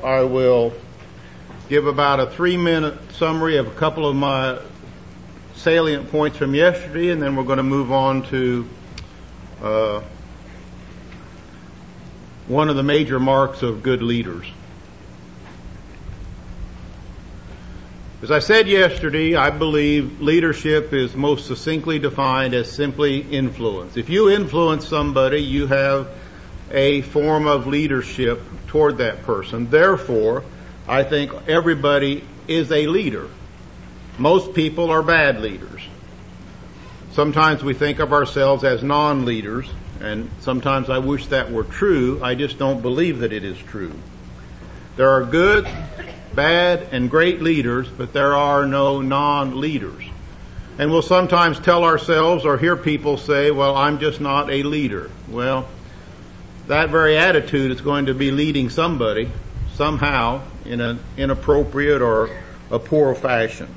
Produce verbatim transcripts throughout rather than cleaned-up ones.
I will give about a three-minute summary of a couple of my salient points from yesterday, and then we're going to move on to uh, one of the major marks of good leaders. As I said yesterday, I believe leadership is most succinctly defined as simply influence. If you influence somebody, you have a form of leadership toward that person. Therefore, I think everybody is a leader. Most people are bad leaders. Sometimes we think of ourselves as non-leaders, and sometimes I wish that were true. I just don't believe that it is true. There are good, bad, and great leaders, but there are no non-leaders. And we'll sometimes tell ourselves or hear people say, well, I'm just not a leader. Well, that very attitude is going to be leading somebody somehow in an inappropriate or a poor fashion.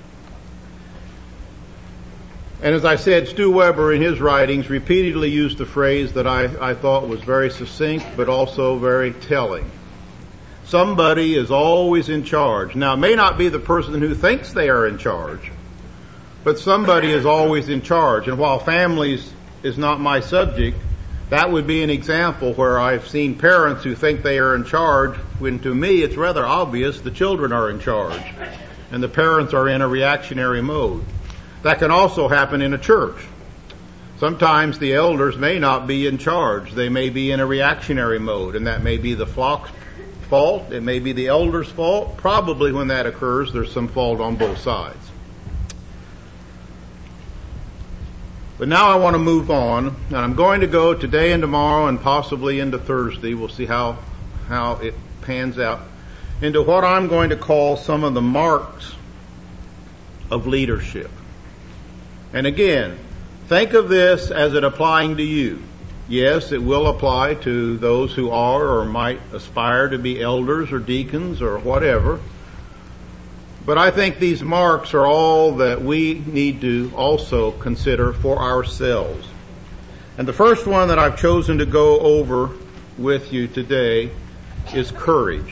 And as I said, Stu Weber in his writings repeatedly used a phrase that I, I thought was very succinct but also very telling. Somebody is always in charge. Now, it may not be the person who thinks they are in charge, but somebody is always in charge. And while families is not my subject, that would be an example where I've seen parents who think they are in charge, when to me it's rather obvious the children are in charge, and the parents are in a reactionary mode. That can also happen in a church. Sometimes the elders may not be in charge. They may be in a reactionary mode, and that may be the flock's fault. It may be the elders' fault. Probably when that occurs, there's some fault on both sides. But now I want to move on, and I'm going to go today and tomorrow and possibly into Thursday. We'll see how, how it pans out, into what I'm going to call some of the marks of leadership. And again, think of this as it applying to you. Yes, it will apply to those who are or might aspire to be elders or deacons or whatever. But I think these marks are all that we need to also consider for ourselves. And the first one that I've chosen to go over with you today is courage.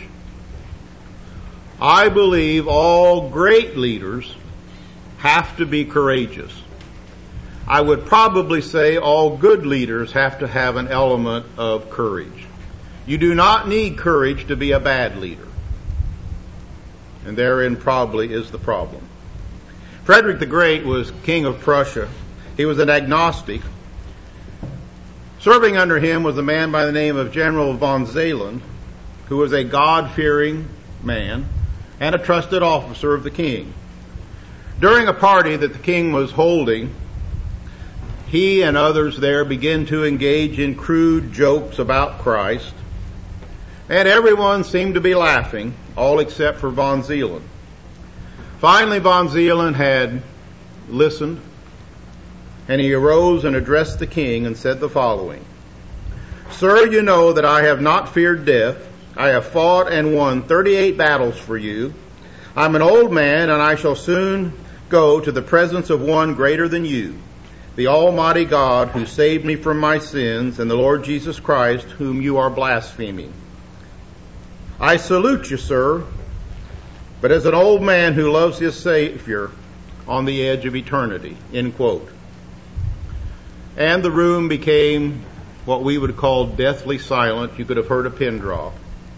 I believe all great leaders have to be courageous. I would probably say all good leaders have to have an element of courage. You do not need courage to be a bad leader. And therein probably is the problem. Frederick the Great was king of Prussia. He was an agnostic. Serving under him was a man by the name of General von Zeeland, who was a God-fearing man and a trusted officer of the king. During a party that the king was holding, he and others there began to engage in crude jokes about Christ, and everyone seemed to be laughing, all except for von Zeeland. Finally, von Zeeland had listened, and he arose and addressed the king and said the following: "Sir, you know that I have not feared death. I have fought and won thirty-eight battles for you. I'm an old man, and I shall soon go to the presence of one greater than you, the Almighty God who saved me from my sins, and the Lord Jesus Christ, whom you are blaspheming. I salute you, sir, but as an old man who loves his Savior on the edge of eternity." End quote. And the room became what we would call deathly silent. You could have heard a pin drop.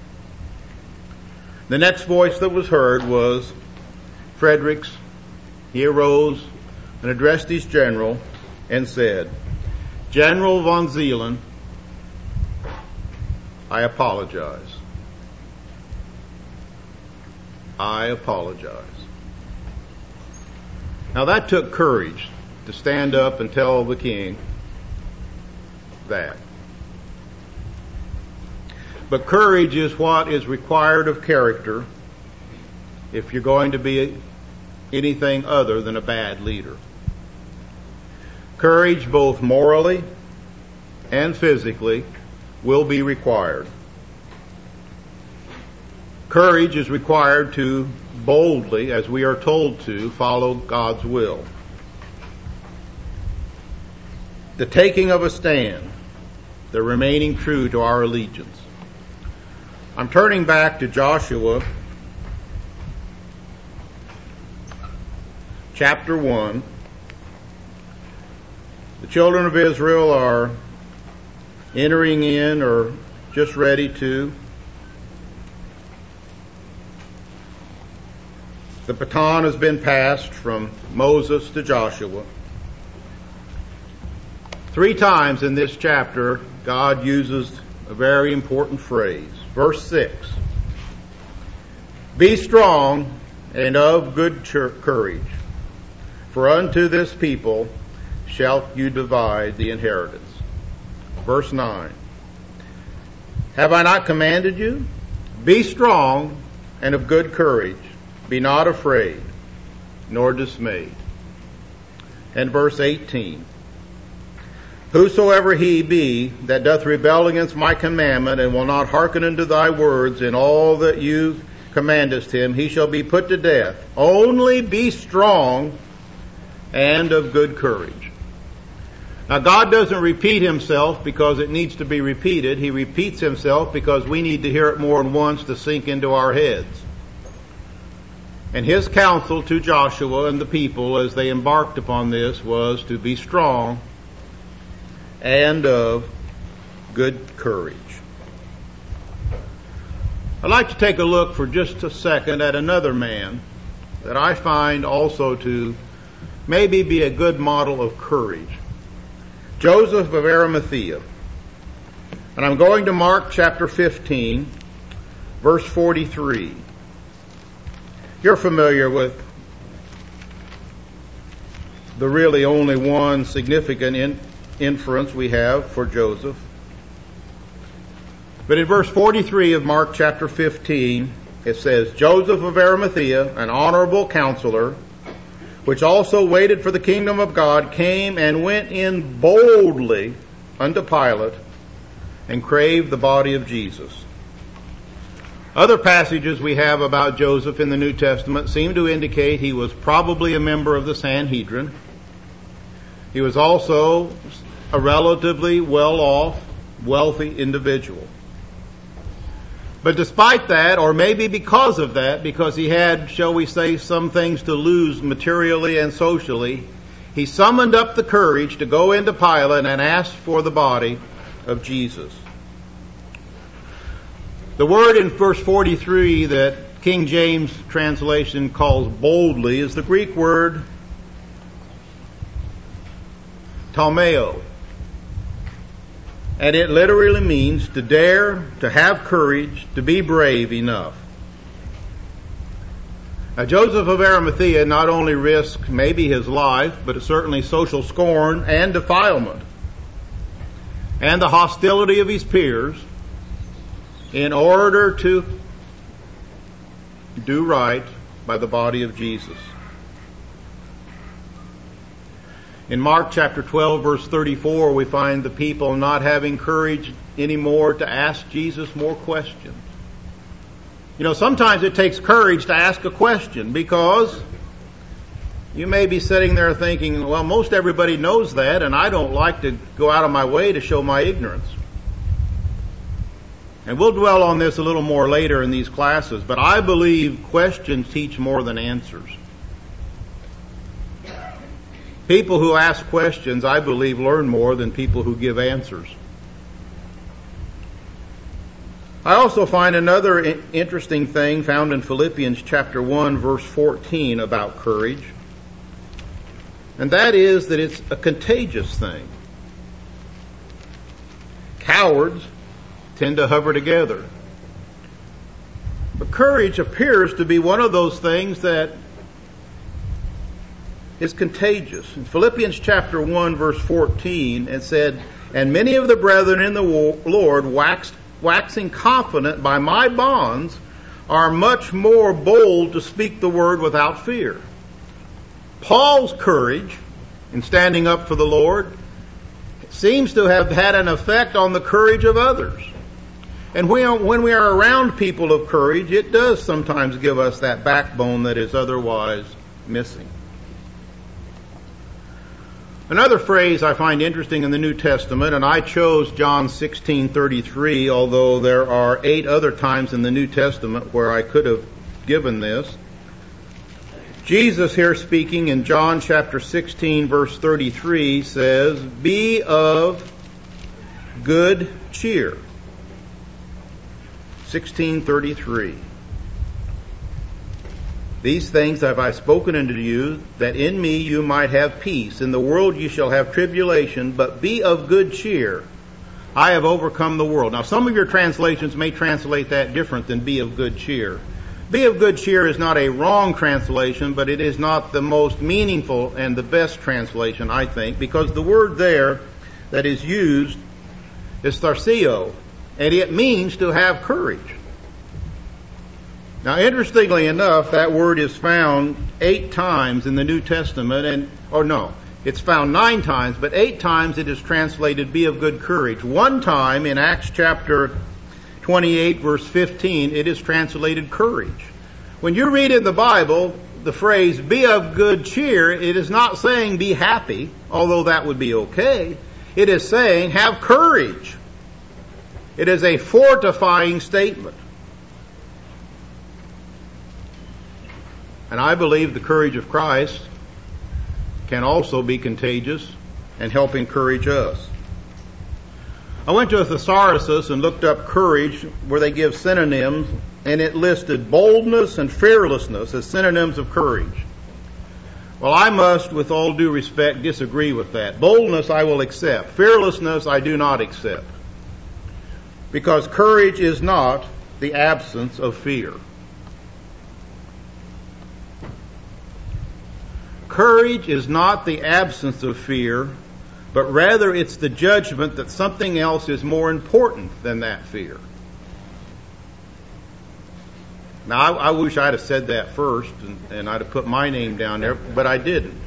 The next voice that was heard was Frederick's. He arose and addressed his general and said, "General von Zeeland, I apologize. I apologize." Now that took courage to stand up and tell the king that. But courage is what is required of character if you're going to be anything other than a bad leader. Courage, both morally and physically, will be required. Courage is required to boldly, as we are told to, follow God's will. The taking of a stand, the remaining true to our allegiance. I'm turning back to Joshua chapter one. The children of Israel are entering in or just ready to. The baton has been passed from Moses to Joshua. Three times in this chapter, God uses a very important phrase. Verse six. Be strong and of good courage, for unto this people shalt you divide the inheritance. Verse nine. Have I not commanded you? Be strong and of good courage. Be not afraid, nor dismayed. And verse eighteen. Whosoever he be that doth rebel against my commandment, and will not hearken unto thy words in all that you commandest him, he shall be put to death. Only be strong and of good courage. Now, God doesn't repeat himself because it needs to be repeated. He repeats himself because we need to hear it more than once to sink into our heads. And his counsel to Joshua and the people as they embarked upon this was to be strong and of good courage. I'd like to take a look for just a second at another man that I find also to maybe be a good model of courage. Joseph of Arimathea. And I'm going to Mark chapter fifteen, verse forty-three. You're familiar with the really only one significant in, inference we have for Joseph. But in verse forty-three of Mark chapter fifteen, it says, Joseph of Arimathea, an honorable counselor, which also waited for the kingdom of God, came and went in boldly unto Pilate, and craved the body of Jesus. Other passages we have about Joseph in the New Testament seem to indicate he was probably a member of the Sanhedrin. He was also a relatively well-off, wealthy individual. But despite that, or maybe because of that, because he had, shall we say, some things to lose materially and socially, he summoned up the courage to go into Pilate and ask for the body of Jesus. The word in verse forty-three that King James translation calls boldly is the Greek word talmeo. And it literally means to dare, to have courage, to be brave enough. Now, Joseph of Arimathea not only risked maybe his life, but certainly social scorn and defilement, and the hostility of his peers, in order to do right by the body of Jesus. In Mark chapter twelve, verse thirty-four, we find the people not having courage anymore to ask Jesus more questions. You know, sometimes it takes courage to ask a question, because you may be sitting there thinking, well, most everybody knows that, and I don't like to go out of my way to show my ignorance. And we'll dwell on this a little more later in these classes, but I believe questions teach more than answers. People who ask questions, I believe, learn more than people who give answers. I also find another interesting thing found in Philippians chapter one, verse fourteen about courage. And that is that it's a contagious thing. Cowards tend to hover together. But courage appears to be one of those things that is contagious. In Philippians chapter one, verse fourteen, it said, And many of the brethren in the Lord, waxed, waxing confident by my bonds, are much more bold to speak the word without fear. Paul's courage in standing up for the Lord seems to have had an effect on the courage of others. And when we are around people of courage, it does sometimes give us that backbone that is otherwise missing. Another phrase I find interesting in the New Testament, and I chose John sixteen thirty-three, although there are eight other times in the New Testament where I could have given this. Jesus here speaking in John chapter sixteen verse thirty-three says, "Be of good cheer." sixteen thirty-three. "These things have I spoken unto you, that in me you might have peace. In the world you shall have tribulation, but be of good cheer. I have overcome the world." Now some of your translations may translate that different than "be of good cheer." "Be of good cheer" is not a wrong translation, but it is not the most meaningful and the best translation, I think, because the word there that is used is tharseo, and it means to have courage. Now, interestingly enough, that word is found eight times in the New Testament, and, or no, it's found nine times, but eight times it is translated "be of good courage." One time in Acts chapter twenty-eight, verse fifteen, it is translated courage. When you read in the Bible the phrase "be of good cheer," it is not saying be happy, although that would be okay. It is saying have courage. It is a fortifying statement. And I believe the courage of Christ can also be contagious and help encourage us. I went to a thesaurus and looked up courage, where they give synonyms, and it listed boldness and fearlessness as synonyms of courage. Well, I must, with all due respect, disagree with that. Boldness I will accept. Fearlessness I do not accept. Because courage is not the absence of fear. Courage is not the absence of fear, but rather it's the judgment that something else is more important than that fear. Now, I, I wish I'd have said that first, and, and I'd have put my name down there, but I didn't.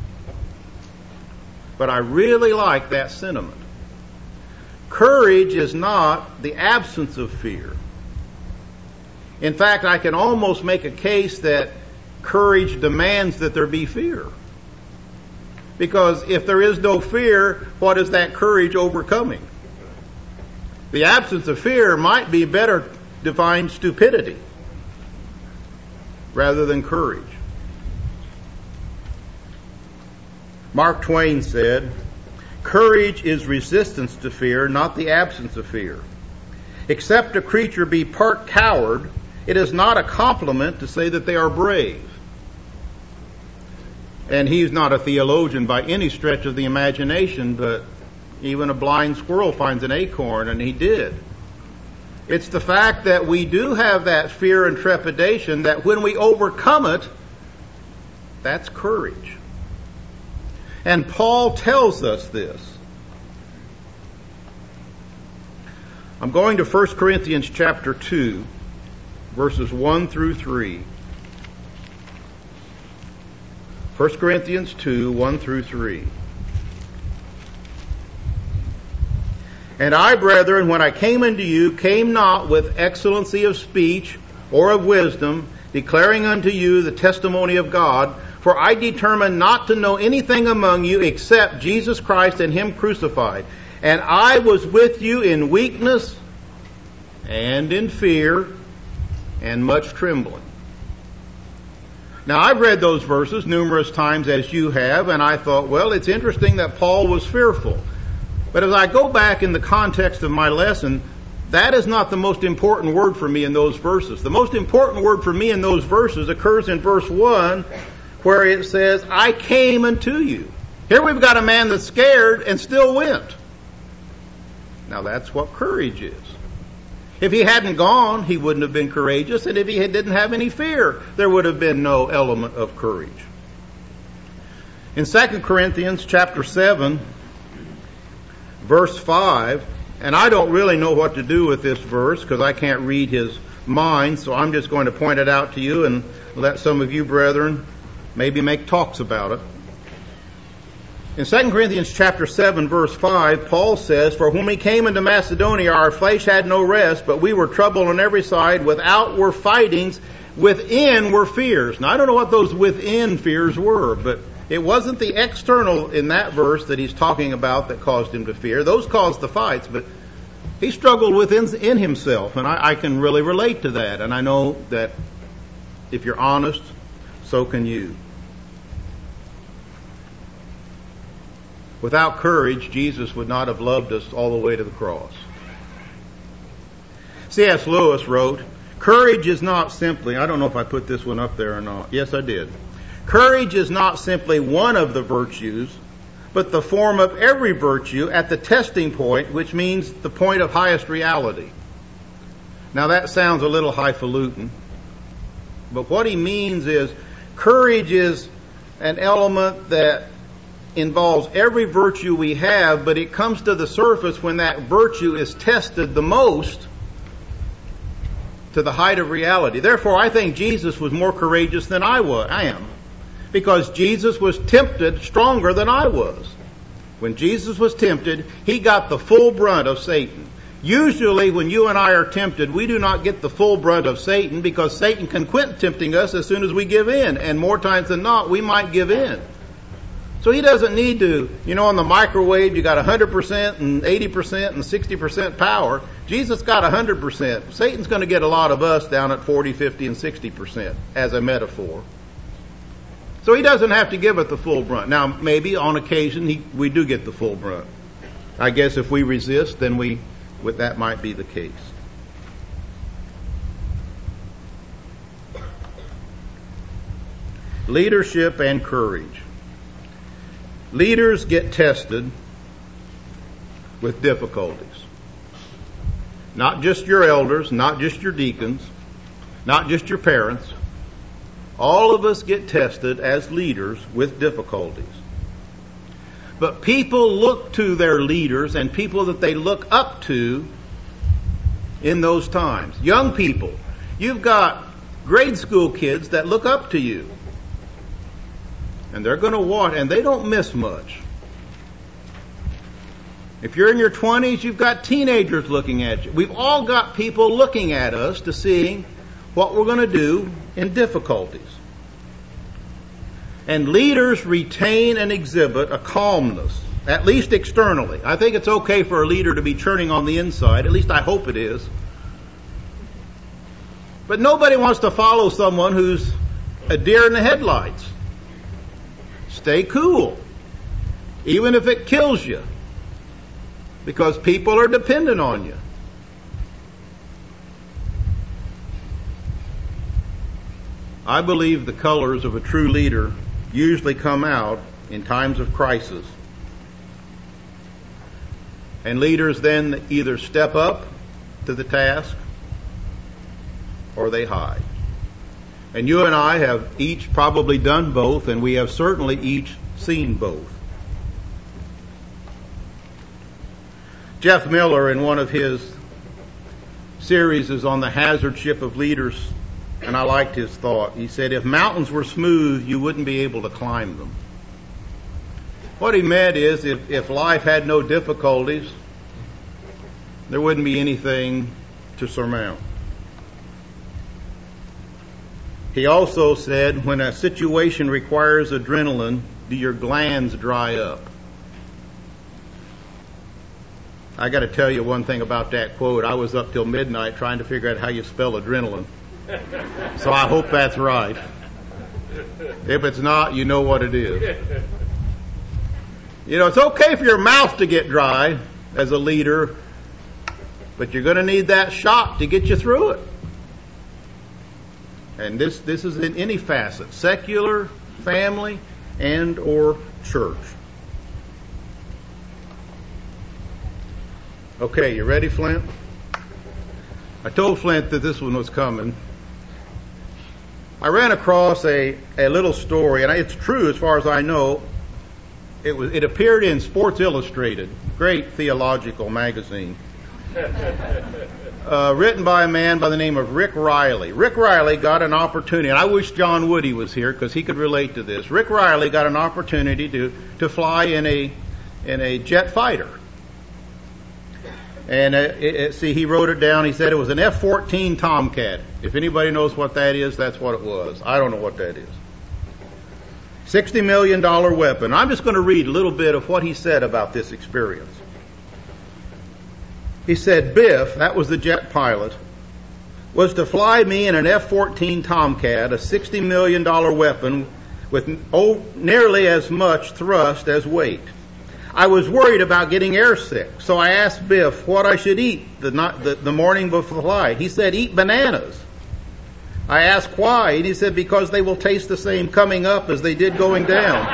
But I really like that sentiment. Courage is not the absence of fear. In fact, I can almost make a case that courage demands that there be fear. Because if there is no fear, what is that courage overcoming? The absence of fear might be better defined stupidity rather than courage. Mark Twain said, "Courage is resistance to fear, not the absence of fear. Except a creature be part coward, it is not a compliment to say that they are brave." And he's not a theologian by any stretch of the imagination, but even a blind squirrel finds an acorn, and he did. It's the fact that we do have that fear and trepidation, that when we overcome it, that's courage. And Paul tells us this. I'm going to First Corinthians chapter two, verses one through three. First Corinthians two, one through three. "And I, brethren, when I came unto you, came not with excellency of speech or of wisdom, declaring unto you the testimony of God. For I determined not to know anything among you except Jesus Christ and Him crucified. And I was with you in weakness and in fear and much trembling." Now, I've read those verses numerous times, as you have, and I thought, well, it's interesting that Paul was fearful. But as I go back in the context of my lesson, that is not the most important word for me in those verses. The most important word for me in those verses occurs in verse one, where it says, "I came unto you." Here we've got a man that's scared and still went. Now, that's what courage is. If he hadn't gone, he wouldn't have been courageous, and if he didn't have any fear, there would have been no element of courage. In Second Corinthians chapter seven, verse five, and I don't really know what to do with this verse because I can't read his mind, so I'm just going to point it out to you and let some of you brethren maybe make talks about it. In Second Corinthians chapter seven, verse five, Paul says, "For when we came into Macedonia, our flesh had no rest, but we were troubled on every side. Without were fightings, within were fears." Now, I don't know what those within fears were, but It wasn't the external in that verse that he's talking about that caused him to fear. Those caused the fights, but he struggled within in himself, and I, I can really relate to that. And I know that if you're honest, so can you. Without courage, Jesus would not have loved us all the way to the cross. C S Lewis wrote, "Courage is not simply," I don't know if I put this one up there or not. Yes, I did. "Courage is not simply one of the virtues, but the form of every virtue at the testing point, which means the point of highest reality." Now that sounds a little highfalutin, but what he means is courage is an element that involves every virtue we have, but it comes to the surface when that virtue is tested the most to the height of reality. Therefore, I think Jesus was more courageous than I was. I am. Because Jesus was tempted stronger than I was. When Jesus was tempted, he got the full brunt of Satan. Usually when you and I are tempted, we do not get the full brunt of Satan because Satan can quit tempting us as soon as we give in. And more times than not, we might give in. So he doesn't need to, you know, on the microwave, you got one hundred percent and eighty percent and sixty percent power. Jesus got one hundred percent. Satan's going to get a lot of us down at forty, fifty, and sixty percent as a metaphor. So he doesn't have to give it the full brunt. Now, maybe on occasion he, we do get the full brunt. I guess if we resist, then we, with that might be the case. Leadership and courage. Leaders get tested with difficulties. Not just your elders, not just your deacons, not just your parents. All of us get tested as leaders with difficulties. But people look to their leaders and people that they look up to in those times. Young people, you've got grade school kids that look up to you. And they're going to watch, and they don't miss much. If you're in your twenties, you've got teenagers looking at you. We've all got people looking at us to see what we're going to do in difficulties. And leaders retain and exhibit a calmness, at least externally. I think it's okay for a leader to be churning on the inside, at least I hope it is. But nobody wants to follow someone who's a deer in the headlights. Stay cool, even if it kills you, because people are dependent on you. I believe the colors of a true leader usually come out in times of crisis. And leaders then either step up to the task or they hide. And you and I have each probably done both, and we have certainly each seen both. Jeff Miller, in one of his series on the hazardship of leaders, and I liked his thought. He said, if mountains were smooth, you wouldn't be able to climb them. What he meant is, if, if life had no difficulties, there wouldn't be anything to surmount. He also said, when a situation requires adrenaline, do your glands dry up? I got to tell you one thing about that quote. I was up till midnight trying to figure out how you spell adrenaline. So I hope that's right. If it's not, you know what it is. You know, it's okay for your mouth to get dry as a leader, but you're going to need that shot to get you through it. And this, this is in any facet, secular, family, and or church. Okay, you ready, Flint? I told Flint that this one was coming. I ran across a, a little story, and it's true as far as I know. It was it appeared in Sports Illustrated, great theological magazine. Uh, written by a man by the name of Rick Riley. Rick Riley got an opportunity, and I wish John Woody was here because he could relate to this. Rick Riley got an opportunity to, to fly in a in a jet fighter. And uh, it, it, see, he wrote it down. He said it was an F fourteen Tomcat. If anybody knows what that is, that's what it was. I don't know what that is. sixty million dollars weapon. I'm just going to read a little bit of what he said about this experience. He said, Biff, that was the jet pilot, was to fly me in an F fourteen Tomcat, a sixty million dollars weapon with oh, nearly as much thrust as weight. I was worried about getting airsick, so I asked Biff what I should eat the, night, the, the morning before the flight. He said, eat bananas. I asked why, and he said, because they will taste the same coming up as they did going down.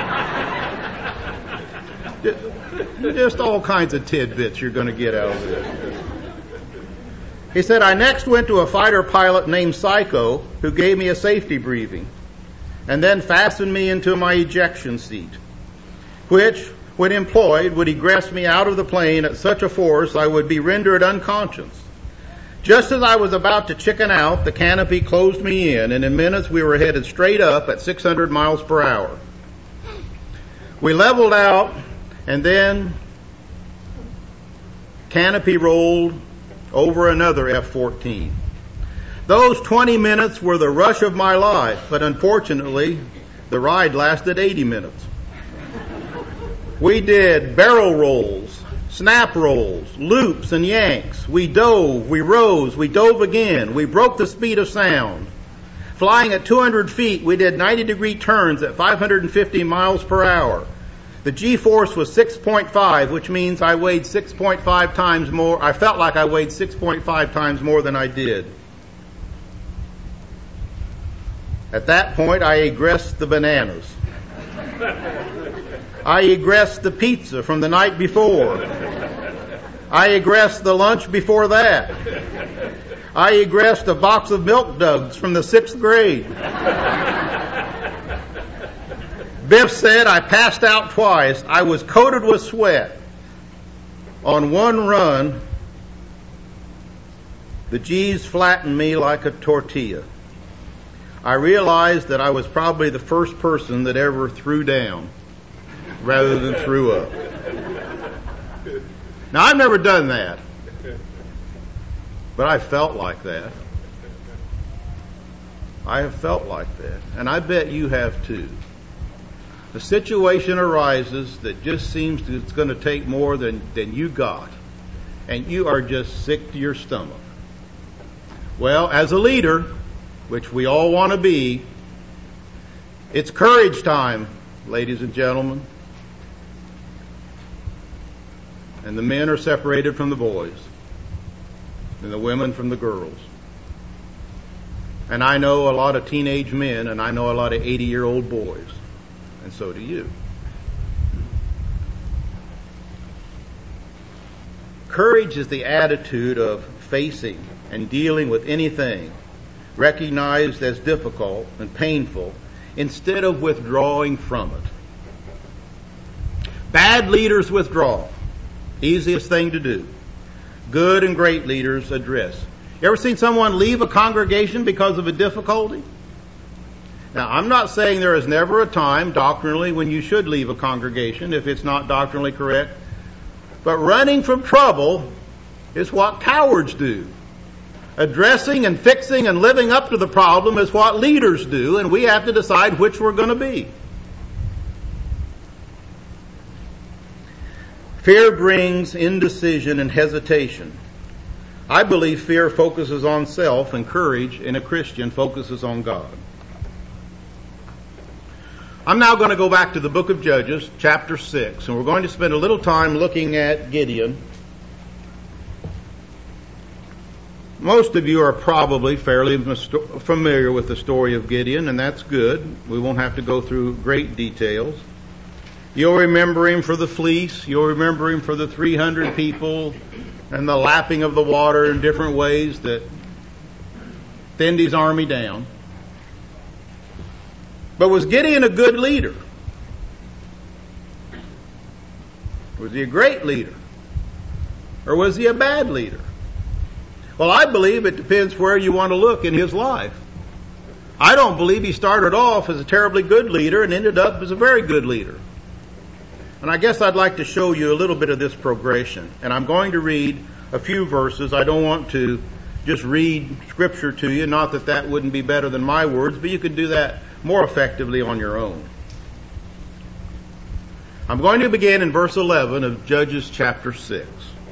just, just all kinds of tidbits you're going to get out of this. He said, I next went to a fighter pilot named Psycho, who gave me a safety briefing, and then fastened me into my ejection seat, which, when employed, would egress me out of the plane at such a force I would be rendered unconscious. Just as I was about to chicken out, the canopy closed me in, and in minutes we were headed straight up at six hundred miles per hour. We leveled out, and then canopy rolled over another F fourteen. Those twenty minutes were the rush of my life, but unfortunately, the ride lasted eighty minutes. We did barrel rolls, snap rolls, loops and yanks. We dove, we rose, we dove again. We broke the speed of sound. Flying at two hundred feet, we did ninety degree turns at five hundred fifty miles per hour. The G-force was six point five, which means I weighed six point five times more. I felt like I weighed six point five times more than I did. At that point, I egressed the bananas. I egressed the pizza from the night before. I egressed the lunch before that. I egressed a box of Milk Duds from the sixth grade. Biff said I passed out twice. I was coated with sweat. On one run, the G's flattened me like a tortilla. I realized that I was probably the first person that ever threw down rather than threw up. Now, I've never done that, but I felt like that. I have felt like that, and I bet you have too. The situation arises that just seems to, it's going to take more than, than you got, and you are just sick to your stomach. Well, as a leader, which we all want to be, it's courage time, ladies and gentlemen. And the men are separated from the boys, and the women from the girls. And I know a lot of teenage men, and I know a lot of eighty-year-old boys, and so do you. Courage is the attitude of facing and dealing with anything recognized as difficult and painful instead of withdrawing from it. Bad leaders withdraw. Easiest thing to do. Good and great leaders address. You ever seen someone leave a congregation because of a difficulty? Now, I'm not saying there is never a time doctrinally when you should leave a congregation if it's not doctrinally correct. But running from trouble is what cowards do. Addressing and fixing and living up to the problem is what leaders do, and we have to decide which we're going to be. Fear brings indecision and hesitation. I believe fear focuses on self, and courage in a Christian focuses on God. I'm now going to go back to the book of Judges, chapter six, and we're going to spend a little time looking at Gideon. Most of you are probably fairly familiar with the story of Gideon, and that's good. We won't have to go through great details. You'll remember him for the fleece. You'll remember him for the three hundred people and the lapping of the water in different ways that thinned his army down. But was Gideon a good leader? Was he a great leader? Or was he a bad leader? Well, I believe it depends where you want to look in his life. I don't believe he started off as a terribly good leader and ended up as a very good leader. And I guess I'd like to show you a little bit of this progression. And I'm going to read a few verses. I don't want to just read scripture to you. Not that that wouldn't be better than my words, but you could do that more effectively on your own. I'm going to begin in verse eleven of Judges chapter six.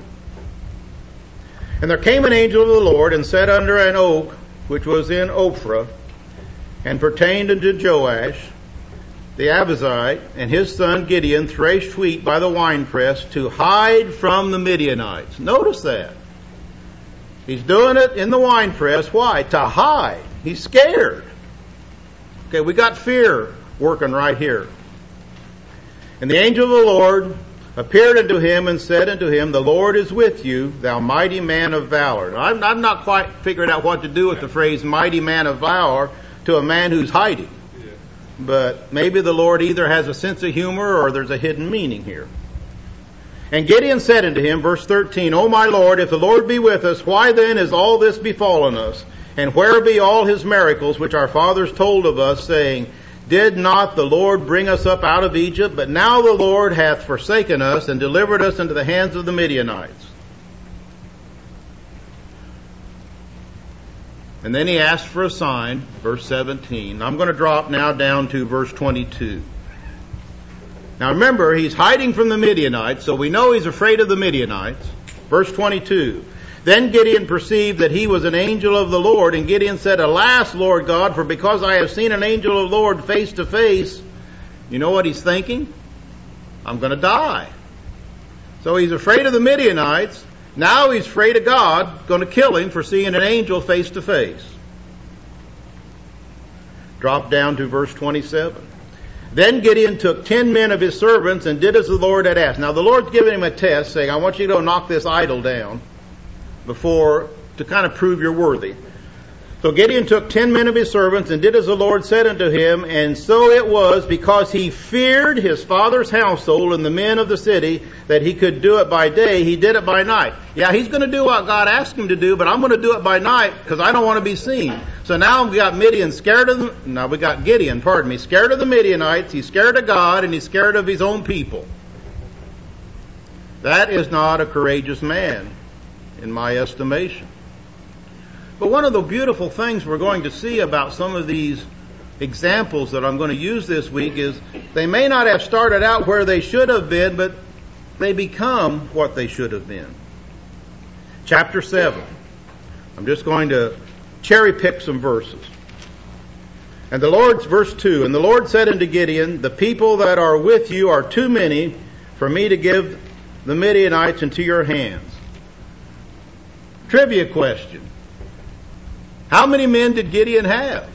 And there came an angel of the Lord and sat under an oak which was in Ophrah, and pertained unto Joash the Abiezrite, and his son Gideon threshed wheat by the winepress to hide from the Midianites. Notice that. He's doing it in the winepress. Why? To hide. He's scared. Okay, we got fear working right here. And the angel of the Lord appeared unto him and said unto him, The Lord is with you, thou mighty man of valor. Now, I'm, I'm not quite figuring out what to do with the phrase mighty man of valor to a man who's hiding. But maybe the Lord either has a sense of humor or there's a hidden meaning here. And Gideon said unto him, verse thirteen, O my Lord, if the Lord be with us, why then is all this befallen us? And where be all his miracles which our fathers told of us, saying, Did not the Lord bring us up out of Egypt? But now the Lord hath forsaken us and delivered us into the hands of the Midianites. And then he asked for a sign, verse seventeen. I'm going to drop now down to verse twenty-two. Now remember, he's hiding from the Midianites, so we know he's afraid of the Midianites. Verse twenty-two. Then Gideon perceived that he was an angel of the Lord, and Gideon said, Alas, Lord God, for because I have seen an angel of the Lord face to face, you know what he's thinking? I'm going to die. So he's afraid of the Midianites. Now he's afraid of God, going to kill him for seeing an angel face to face. Drop down to verse twenty-seven. Then Gideon took ten men of his servants and did as the Lord had asked. Now the Lord's giving him a test, saying, I want you to go knock this idol down before, to kind of prove you're worthy. So Gideon took ten men of his servants and did as the Lord said unto him, and so it was, because he feared his father's household and the men of the city, that he could do it by day, he did it by night. Yeah, he's going to do what God asked him to do, but I'm going to do it by night because I don't want to be seen. So now we got Midian scared of them. Now we got Gideon, pardon me, scared of the Midianites, he's scared of God, and he's scared of his own people. That is not a courageous man, in my estimation. But one of the beautiful things we're going to see about some of these examples that I'm going to use this week is they may not have started out where they should have been, but they become what they should have been. Chapter seven. I'm just going to cherry pick some verses. And the Lord's verse two, And the Lord said unto Gideon, The people that are with you are too many for me to give the Midianites into your hands. Trivia question. How many men did Gideon have?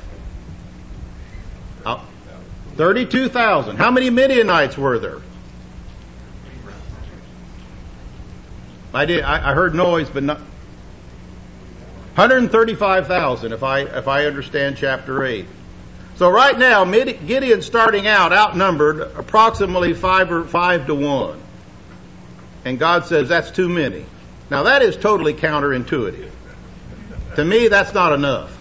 Oh, thirty-two thousand. How many Midianites were there? I did. I, I heard noise, but not. one hundred thirty-five thousand, if I if I understand chapter eight. So right now, Gideon's starting out outnumbered approximately five or five to one, and God says that's too many. Now that is totally counterintuitive. To me, that's not enough.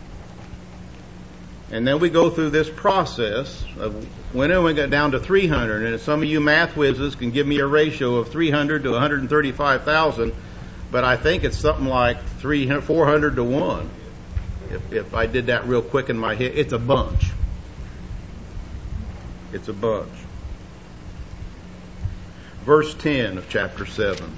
And then we go through this process of when we get down to three hundred, and some of you math whizzes can give me a ratio of three hundred to one hundred thirty-five thousand, but I think it's something like three hundred, four hundred to one. If, if I did that real quick in my head, it's a bunch. It's a bunch. Verse ten of chapter seven.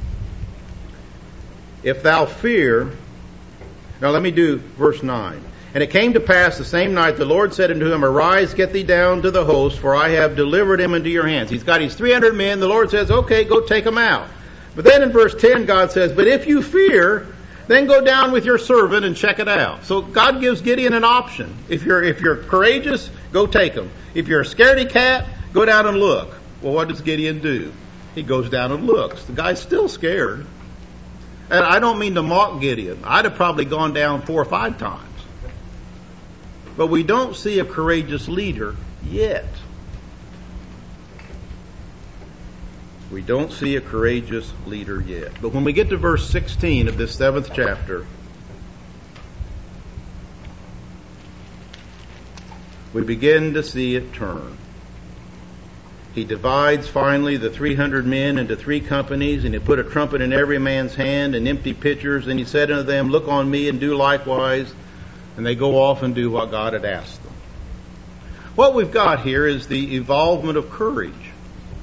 If thou fear... Now let me do verse nine. And it came to pass the same night the Lord said unto him, Arise, get thee down to the host, for I have delivered him into your hands. He's got his three hundred men. The Lord says, okay, go take them out. But then in verse ten God says, But if you fear, then go down with your servant and check it out. So God gives Gideon an option. If you're if you're courageous, go take them. If you're a scaredy cat, go down and look. Well, what does Gideon do? He goes down and looks. The guy's still scared. And I don't mean to mock Gideon. I'd have probably gone down four or five times. But we don't see a courageous leader yet. We don't see a courageous leader yet. But when we get to verse sixteen of this seventh chapter, we begin to see it turn. He divides finally the three hundred men into three companies, and he put a trumpet in every man's hand and empty pitchers, and he said unto them, Look on me and do likewise. And they go off and do what God had asked them. What we've got here is the evolvement of courage.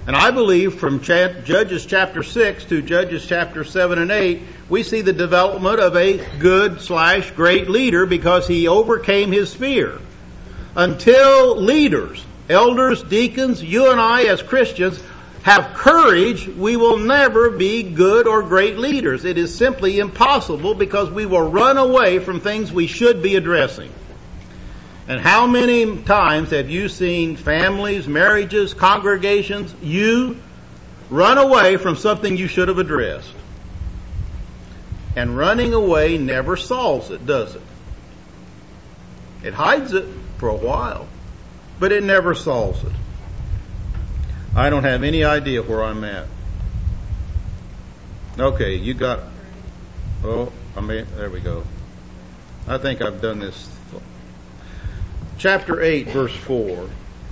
And I believe from Judges chapter six to Judges chapter seven and eight, we see the development of a good slash great leader because he overcame his fear. Until leaders, elders, deacons, you and I as Christians have courage, we will never be good or great leaders. It is simply impossible because we will run away from things we should be addressing. And how many times have you seen families, marriages, congregations, you run away from something you should have addressed? And running away never solves it, does it? It hides it for a while, but it never solves it. I don't have any idea where I'm at. Okay, you got, oh, I mean, there we go. I think I've done this. Chapter eight, verse four.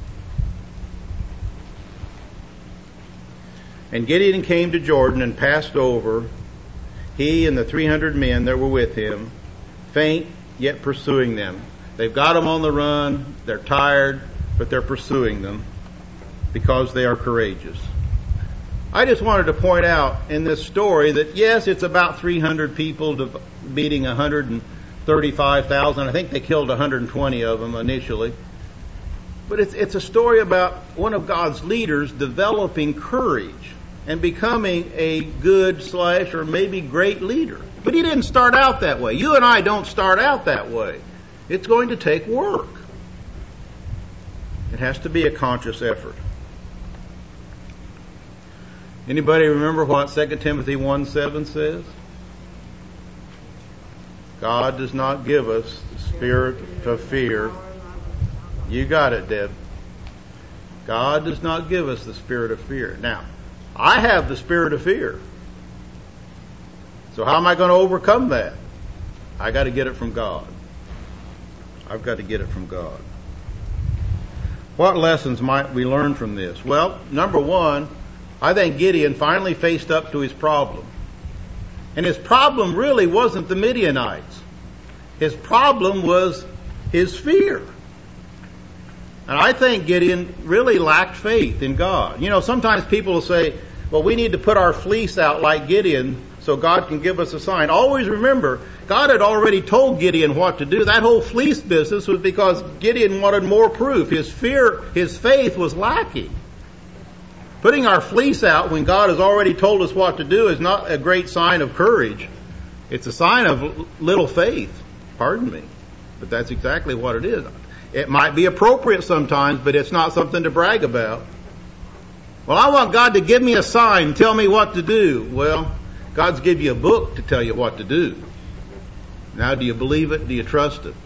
And Gideon came to Jordan and passed over, he and the three hundred men that were with him, faint yet pursuing them. They've got them on the run, they're tired, but they're pursuing them because they are courageous. I just wanted to point out in this story that yes, it's about three hundred people beating one hundred thirty-five thousand. I think they killed one hundred twenty of them initially. But it's, it's a story about one of God's leaders developing courage and becoming a good slash or maybe great leader. But he didn't start out that way. You and I don't start out that way. It's going to take work. It has to be a conscious effort. Anybody remember what Second Timothy one seven says? God does not give us the spirit of fear. You got it, Deb. God does not give us the spirit of fear. Now, I have the spirit of fear. So how am I going to overcome that? I got to get it from God. I've got to get it from God. What lessons might we learn from this? Well, number one, I think Gideon finally faced up to his problem. And his problem really wasn't the Midianites. His problem was his fear. And I think Gideon really lacked faith in God. You know, sometimes people will say, well, we need to put our fleece out like Gideon so God can give us a sign. Always remember, God had already told Gideon what to do. That whole fleece business was because Gideon wanted more proof. His fear, his faith was lacking. Putting our fleece out when God has already told us what to do is not a great sign of courage. It's a sign of little faith. Pardon me. But that's exactly what it is. It might be appropriate sometimes, but it's not something to brag about. Well, I want God to give me a sign, tell me what to do. Well, God's give you a book to tell you what to do. Now, do you believe it? Do you trust it?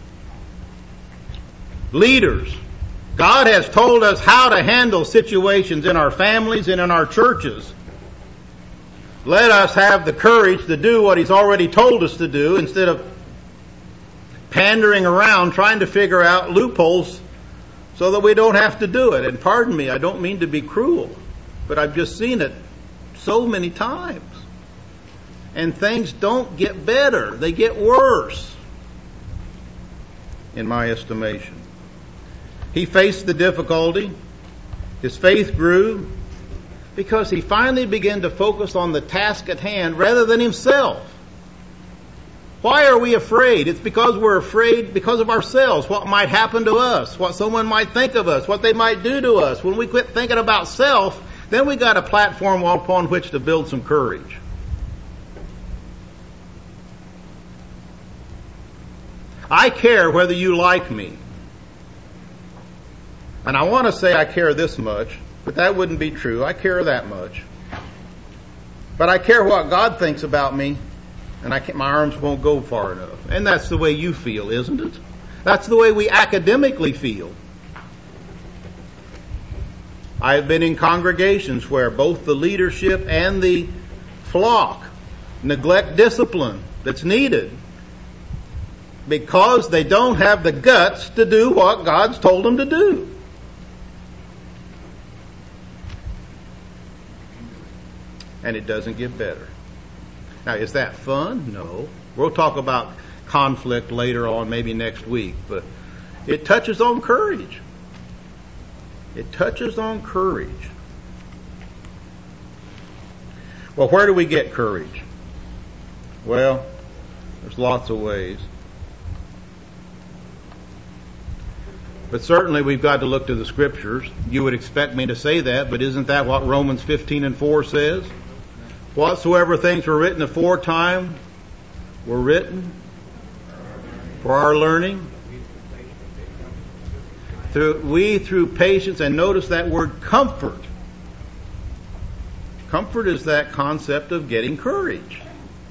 Leaders. God has told us how to handle situations in our families and in our churches. Let us have the courage to do what He's already told us to do instead of pandering around trying to figure out loopholes so that we don't have to do it. And pardon me, I don't mean to be cruel, but I've just seen it so many times. And things don't get better. They get worse, in my estimation. He faced the difficulty. His faith grew because he finally began to focus on the task at hand rather than himself. Why are we afraid? It's because we're afraid because of ourselves, what might happen to us, what someone might think of us, what they might do to us. When we quit thinking about self, then we got a platform upon which to build some courage. I care whether you like me. And I want to say I care this much, but that wouldn't be true. I care that much. But I care what God thinks about me, and I can't, my arms won't go far enough. And that's the way you feel, isn't it? That's the way we academically feel. I have been in congregations where both the leadership and the flock neglect discipline that's needed because they don't have the guts to do what God's told them to do. And it doesn't get better. Now, is that fun? No. We'll talk about conflict later on, maybe next week. But it touches on courage. It touches on courage. Well, where do we get courage? Well, there's lots of ways. But certainly we've got to look to the Scriptures. You would expect me to say that, but isn't that what Romans fifteen and four says? Whatsoever things were written aforetime were written for our learning. Through, we through patience, and notice that word comfort. Comfort is that concept of getting courage.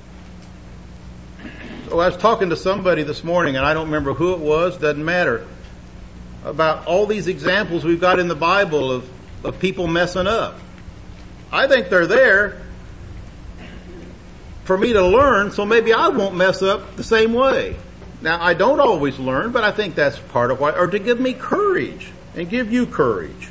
So I was talking to somebody this morning, and I don't remember who it was, doesn't matter, about all these examples we've got in the Bible of, of people messing up. I think they're there for me to learn, so maybe I won't mess up the same way. Now, I don't always learn, but I think that's part of why, or to give me courage and give you courage.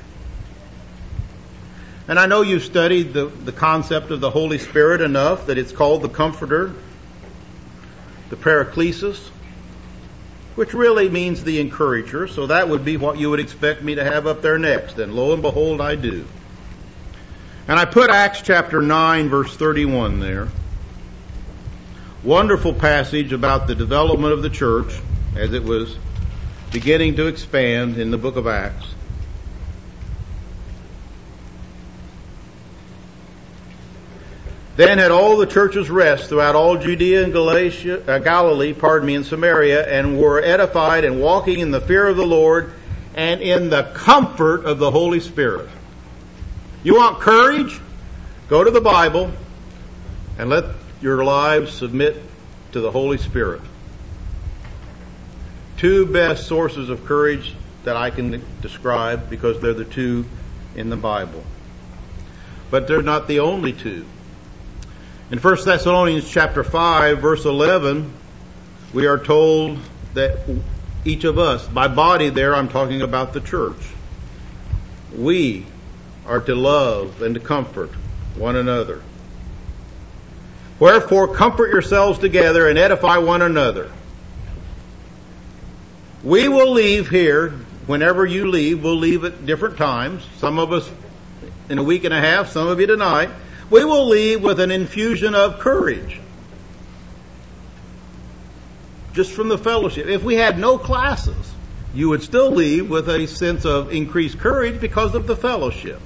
And I know you've studied the, the concept of the Holy Spirit enough that it's called the Comforter, the Paraclesis, which really means the encourager. So that would be what you would expect me to have up there next. And lo and behold, I do. And I put Acts chapter nine, verse thirty-one there. Wonderful passage about the development of the church as it was beginning to expand in the book of Acts. Then had all the churches rest throughout all Judea and Galatia, uh, Galilee, pardon me, and Samaria, and were edified and walking in the fear of the Lord and in the comfort of the Holy Spirit. You want courage? Go to the Bible and let your lives submit to the Holy Spirit. Two best sources of courage that I can describe because they're the two in the Bible. But they're not the only two. In First Thessalonians chapter five, verse eleven, we are told that each of us, by body there I'm talking about the church, we are to love and to comfort one another. Wherefore comfort yourselves together and edify one another. We will leave here, whenever you leave, we'll leave at different times. Some of us in a week and a half, some of you tonight. We will leave with an infusion of courage. Just from the fellowship. If we had no classes, you would still leave with a sense of increased courage because of the fellowship.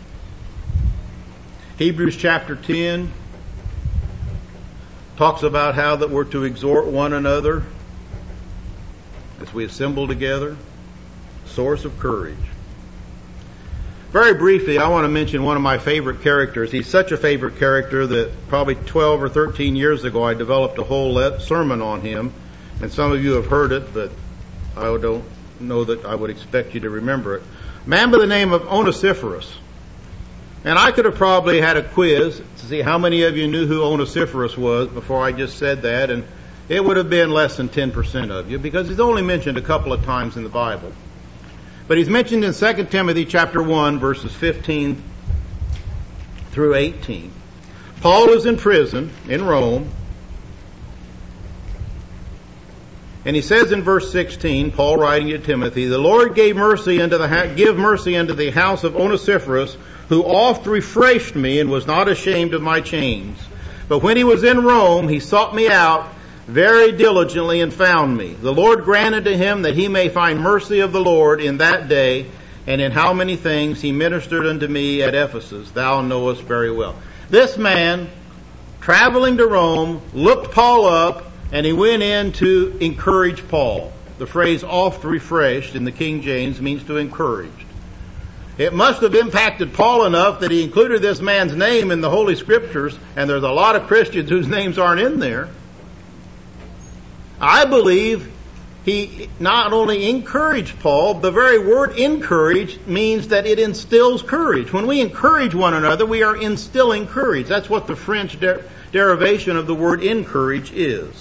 Hebrews chapter ten talks about how that we're to exhort one another as we assemble together. Source of courage. Very briefly, I want to mention one of my favorite characters. He's such a favorite character that probably twelve or thirteen years ago I developed a whole sermon on him. And some of you have heard it, but I don't know that I would expect you to remember it. A man by the name of Onesiphorus. And I could have probably had a quiz to see how many of you knew who Onesiphorus was before I just said that. And it would have been less than ten percent of you because he's only mentioned a couple of times in the Bible. But he's mentioned in Second Timothy chapter one, verses fifteen through eighteen. Paul is in prison in Rome. And he says in verse sixteen, Paul writing to Timothy, the Lord gave mercy unto the ha- give mercy unto the house of Onesiphorus, who oft refreshed me and was not ashamed of my chains. But when he was in Rome, he sought me out very diligently and found me. The Lord granted to him that he may find mercy of the Lord in that day, and in how many things he ministered unto me at Ephesus. Thou knowest very well. This man, traveling to Rome, looked Paul up, and he went in to encourage Paul. The phrase oft refreshed in the King James means to encourage. It must have impacted Paul enough that he included this man's name in the Holy Scriptures, and there's a lot of Christians whose names aren't in there. I believe he not only encouraged Paul, the very word encourage means that it instills courage. When we encourage one another, we are instilling courage. That's what the French der- derivation of the word encourage is.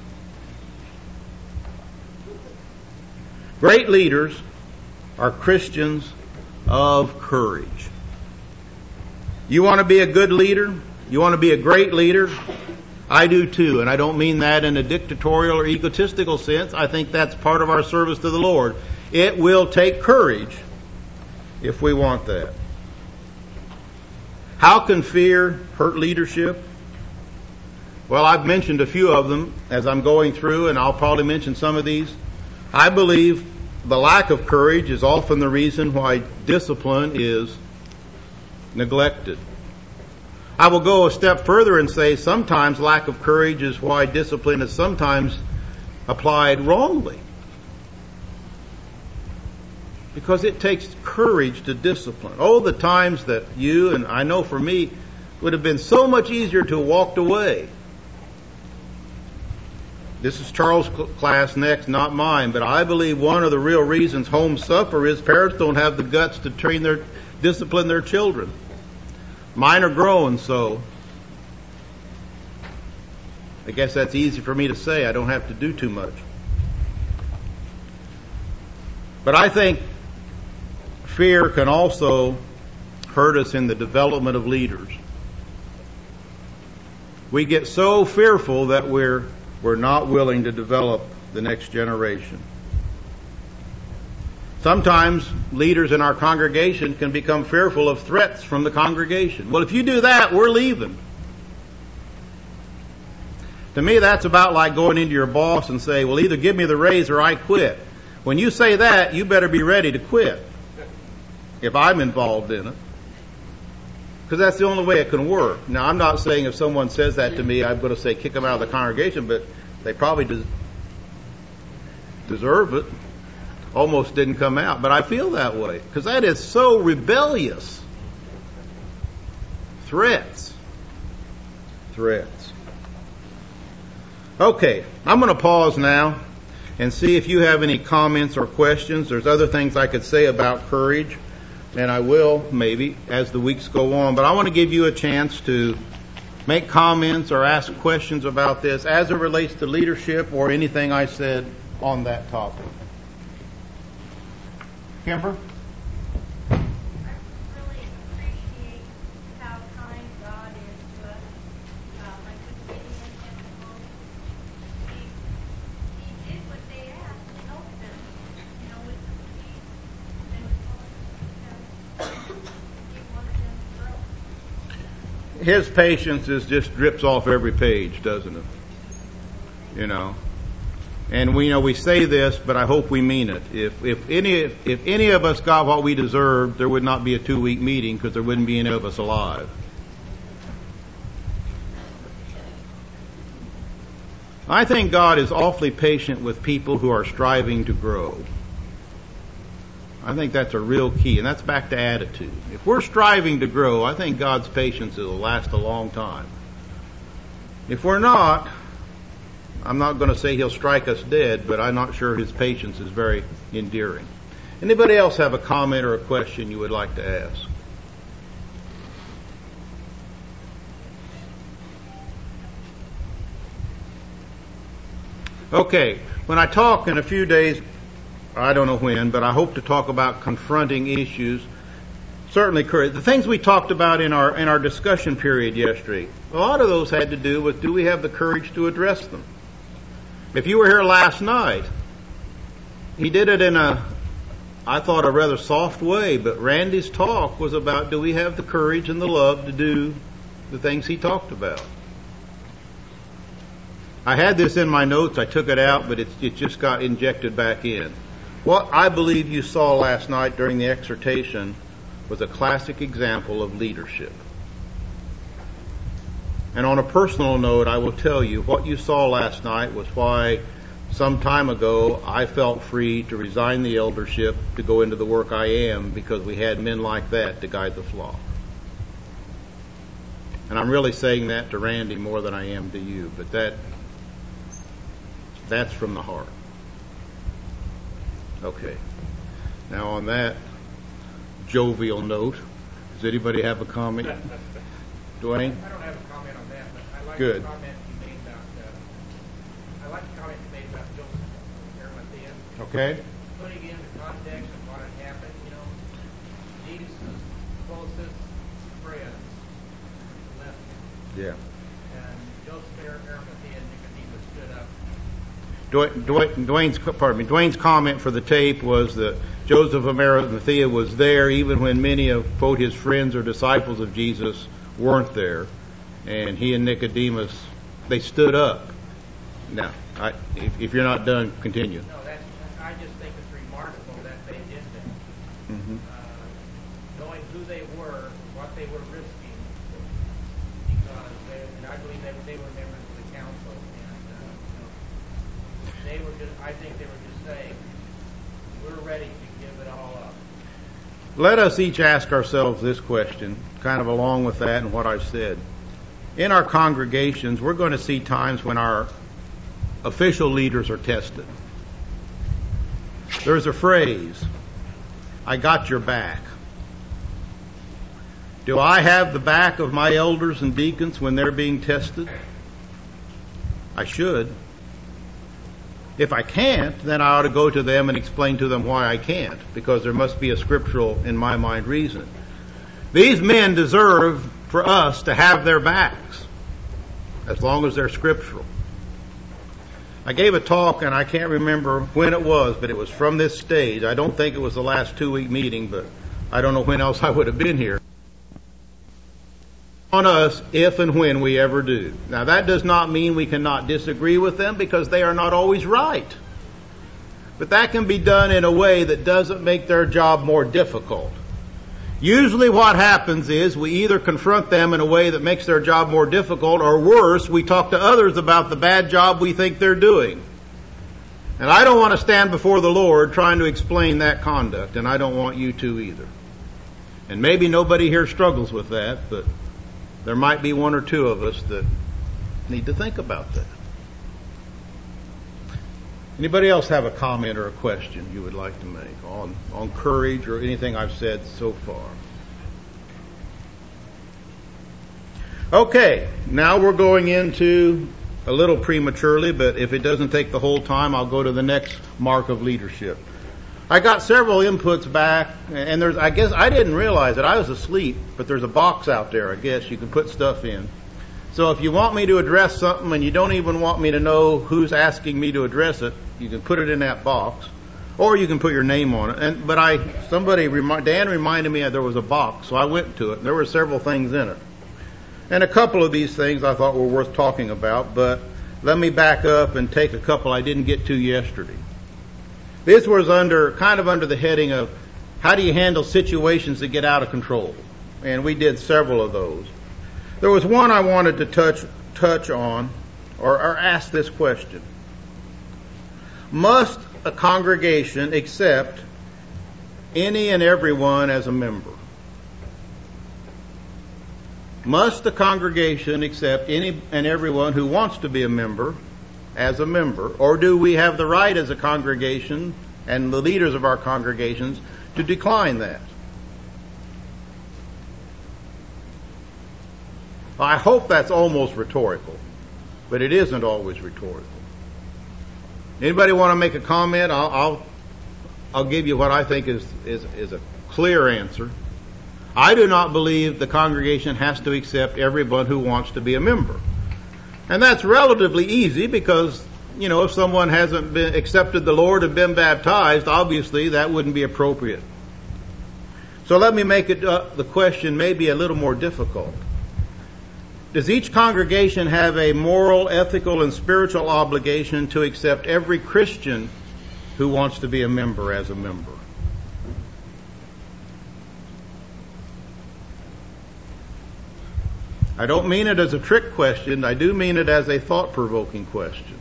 Great leaders are Christians of courage. You want to be a good leader? You want to be a great leader? I do too, and I don't mean that in a dictatorial or egotistical sense. I think that's part of our service to the Lord. It will take courage if we want that. How can fear hurt leadership? Well, I've mentioned a few of them as I'm going through, and I'll probably mention some of these. I believe the lack of courage is often the reason why discipline is neglected. I will go a step further and say sometimes lack of courage is why discipline is sometimes applied wrongly. Because it takes courage to discipline. Oh, the times that you, and I know for me, would have been so much easier to have walked away. This is Charles' class next, not mine, but I believe one of the real reasons homes suffer is parents don't have the guts to train their, discipline their children. Mine are growing, so I guess that's easy for me to say. I don't have to do too much. But I think fear can also hurt us in the development of leaders. We get so fearful that we're we're not willing to develop the next generation. Sometimes leaders in our congregation can become fearful of threats from the congregation. Well, if you do that, we're leaving. To me, that's about like going into your boss and say, well, either give me the raise or I quit. When you say that, you better be ready to quit if I'm involved in it. Because that's the only way it can work. Now, I'm not saying if someone says that to me, I'm going to say kick them out of the congregation, but they probably des- deserve it. Almost didn't come out, but I feel that way. Because that is so rebellious. Threats. Threats. Okay, I'm going to pause now and see if you have any comments or questions. There's other things I could say about courage, and I will maybe as the weeks go on. But I want to give you a chance to make comments or ask questions about this as it relates to leadership or anything I said on that topic. Kimber? I really appreciate how kind God is to us. Uh, like with Gideon and Moses, he, he did what they asked to help them, you know, with the peace and with all the he wanted them to grow. His patience is just drips off every page, doesn't it? You know. And we you know we say this, but I hope we mean it. If if any if any of us got what we deserved, there would not be a two-week meeting because there wouldn't be any of us alive. I think God is awfully patient with people who are striving to grow. I think that's a real key, and that's back to attitude. If we're striving to grow, I think God's patience will last a long time. If we're not, I'm not going to say He'll strike us dead, but I'm not sure His patience is very endearing. Anybody else have a comment or a question you would like to ask? Okay, when I talk in a few days, I don't know when, but I hope to talk about confronting issues. Certainly courage. The things we talked about in our in our discussion period yesterday, a lot of those had to do with do we have the courage to address them? If you were here last night, he did it in a, I thought, a rather soft way, but Randy's talk was about do we have the courage and the love to do the things he talked about. I had this in my notes, I took it out, but it, it just got injected back in. What I believe you saw last night during the exhortation was a classic example of leadership. And on a personal note, I will tell you, what you saw last night was why some time ago I felt free to resign the eldership to go into the work I am, because we had men like that to guide the flock. And I'm really saying that to Randy more than I am to you, but that that's from the heart. Okay. Now on that jovial note, does anybody have a comment? Dwayne? I don't have a comment on that, but I like Good. the comment you made about, uh, I like the comment you made about Joseph Arimathea. Okay. Putting in the context of what had happened, you know, Jesus' closest friends left him. Yeah. And Joseph Arimathea and Nicodemus stood up. Dwayne, Dwayne's, pardon me, Dwayne's comment for the tape was that Joseph of Arimathea was there even when many of, quote, his friends or disciples of Jesus weren't there. And he and Nicodemus, they stood up. Now, I, if, if you're not done, continue. No, that's, I just think it's remarkable that they did that. Mm-hmm. Uh, knowing who they were, what they were risking, because they, and I believe they, they were members of the council, and uh, you know, they were just, I think they were just saying, we're ready to give it all up. Let us each ask ourselves this question, kind of along with that and what I said. In our congregations, we're going to see times when our official leaders are tested. There's a phrase, I got your back. Do I have the back of my elders and deacons when they're being tested? I should. If I can't, then I ought to go to them and explain to them why I can't, because there must be a scriptural, in my mind, reason. These men deserve for us to have their backs, as long as they're scriptural. I gave a talk, and I can't remember when it was, but it was from this stage. I don't think it was the last two-week meeting, but I don't know when else I would have been here. On us, if and when we ever do. Now, that does not mean we cannot disagree with them, because they are not always right. But that can be done in a way that doesn't make their job more difficult. Usually what happens is we either confront them in a way that makes their job more difficult, or worse, we talk to others about the bad job we think they're doing. And I don't want to stand before the Lord trying to explain that conduct, and I don't want you to either. And maybe nobody here struggles with that, but there might be one or two of us that need to think about that. Anybody else have a comment or a question you would like to make on, on courage or anything I've said so far? Okay, now we're going into a little prematurely, but if it doesn't take the whole time, I'll go to the next mark of leadership. I got several inputs back, and there's, I guess I didn't realize it. I was asleep, but there's a box out there, I guess, you can put stuff in. So if you want me to address something and you don't even want me to know who's asking me to address it, you can put it in that box, or you can put your name on it. And but I, somebody, remi- Dan reminded me there was a box, so I went to it. And there were several things in it, and a couple of these things I thought were worth talking about. But let me back up and take a couple I didn't get to yesterday. This was under kind of under the heading of how do you handle situations that get out of control, and we did several of those. There was one I wanted to touch touch on, or, or ask this question. Must a congregation accept any and everyone as a member? Must the congregation accept any and everyone who wants to be a member as a member? Or do we have the right as a congregation and the leaders of our congregations to decline that? I hope that's almost rhetorical, but it isn't always rhetorical. Anybody want to make a comment? I'll, I'll, I'll give you what I think is, is, is a clear answer. I do not believe the congregation has to accept everyone who wants to be a member. And that's relatively easy because, you know, if someone hasn't been accepted the Lord and been baptized, obviously that wouldn't be appropriate. So let me make it uh, the question maybe a little more difficult. Does each congregation have a moral, ethical, and spiritual obligation to accept every Christian who wants to be a member as a member? I don't mean it as a trick question. I do mean it as a thought-provoking question.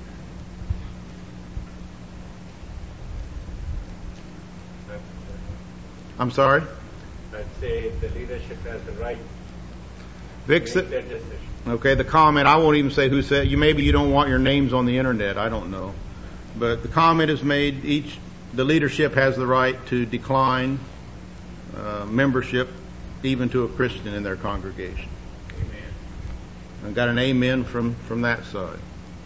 I'm sorry? I'd say the leadership has the right Vic, to make their decision. Okay, the comment, I won't even say who said, you maybe you don't want your names on the internet, I don't know. But the comment is made, each, the leadership has the right to decline uh, membership even to a Christian in their congregation. Amen. I got an amen from, from that side.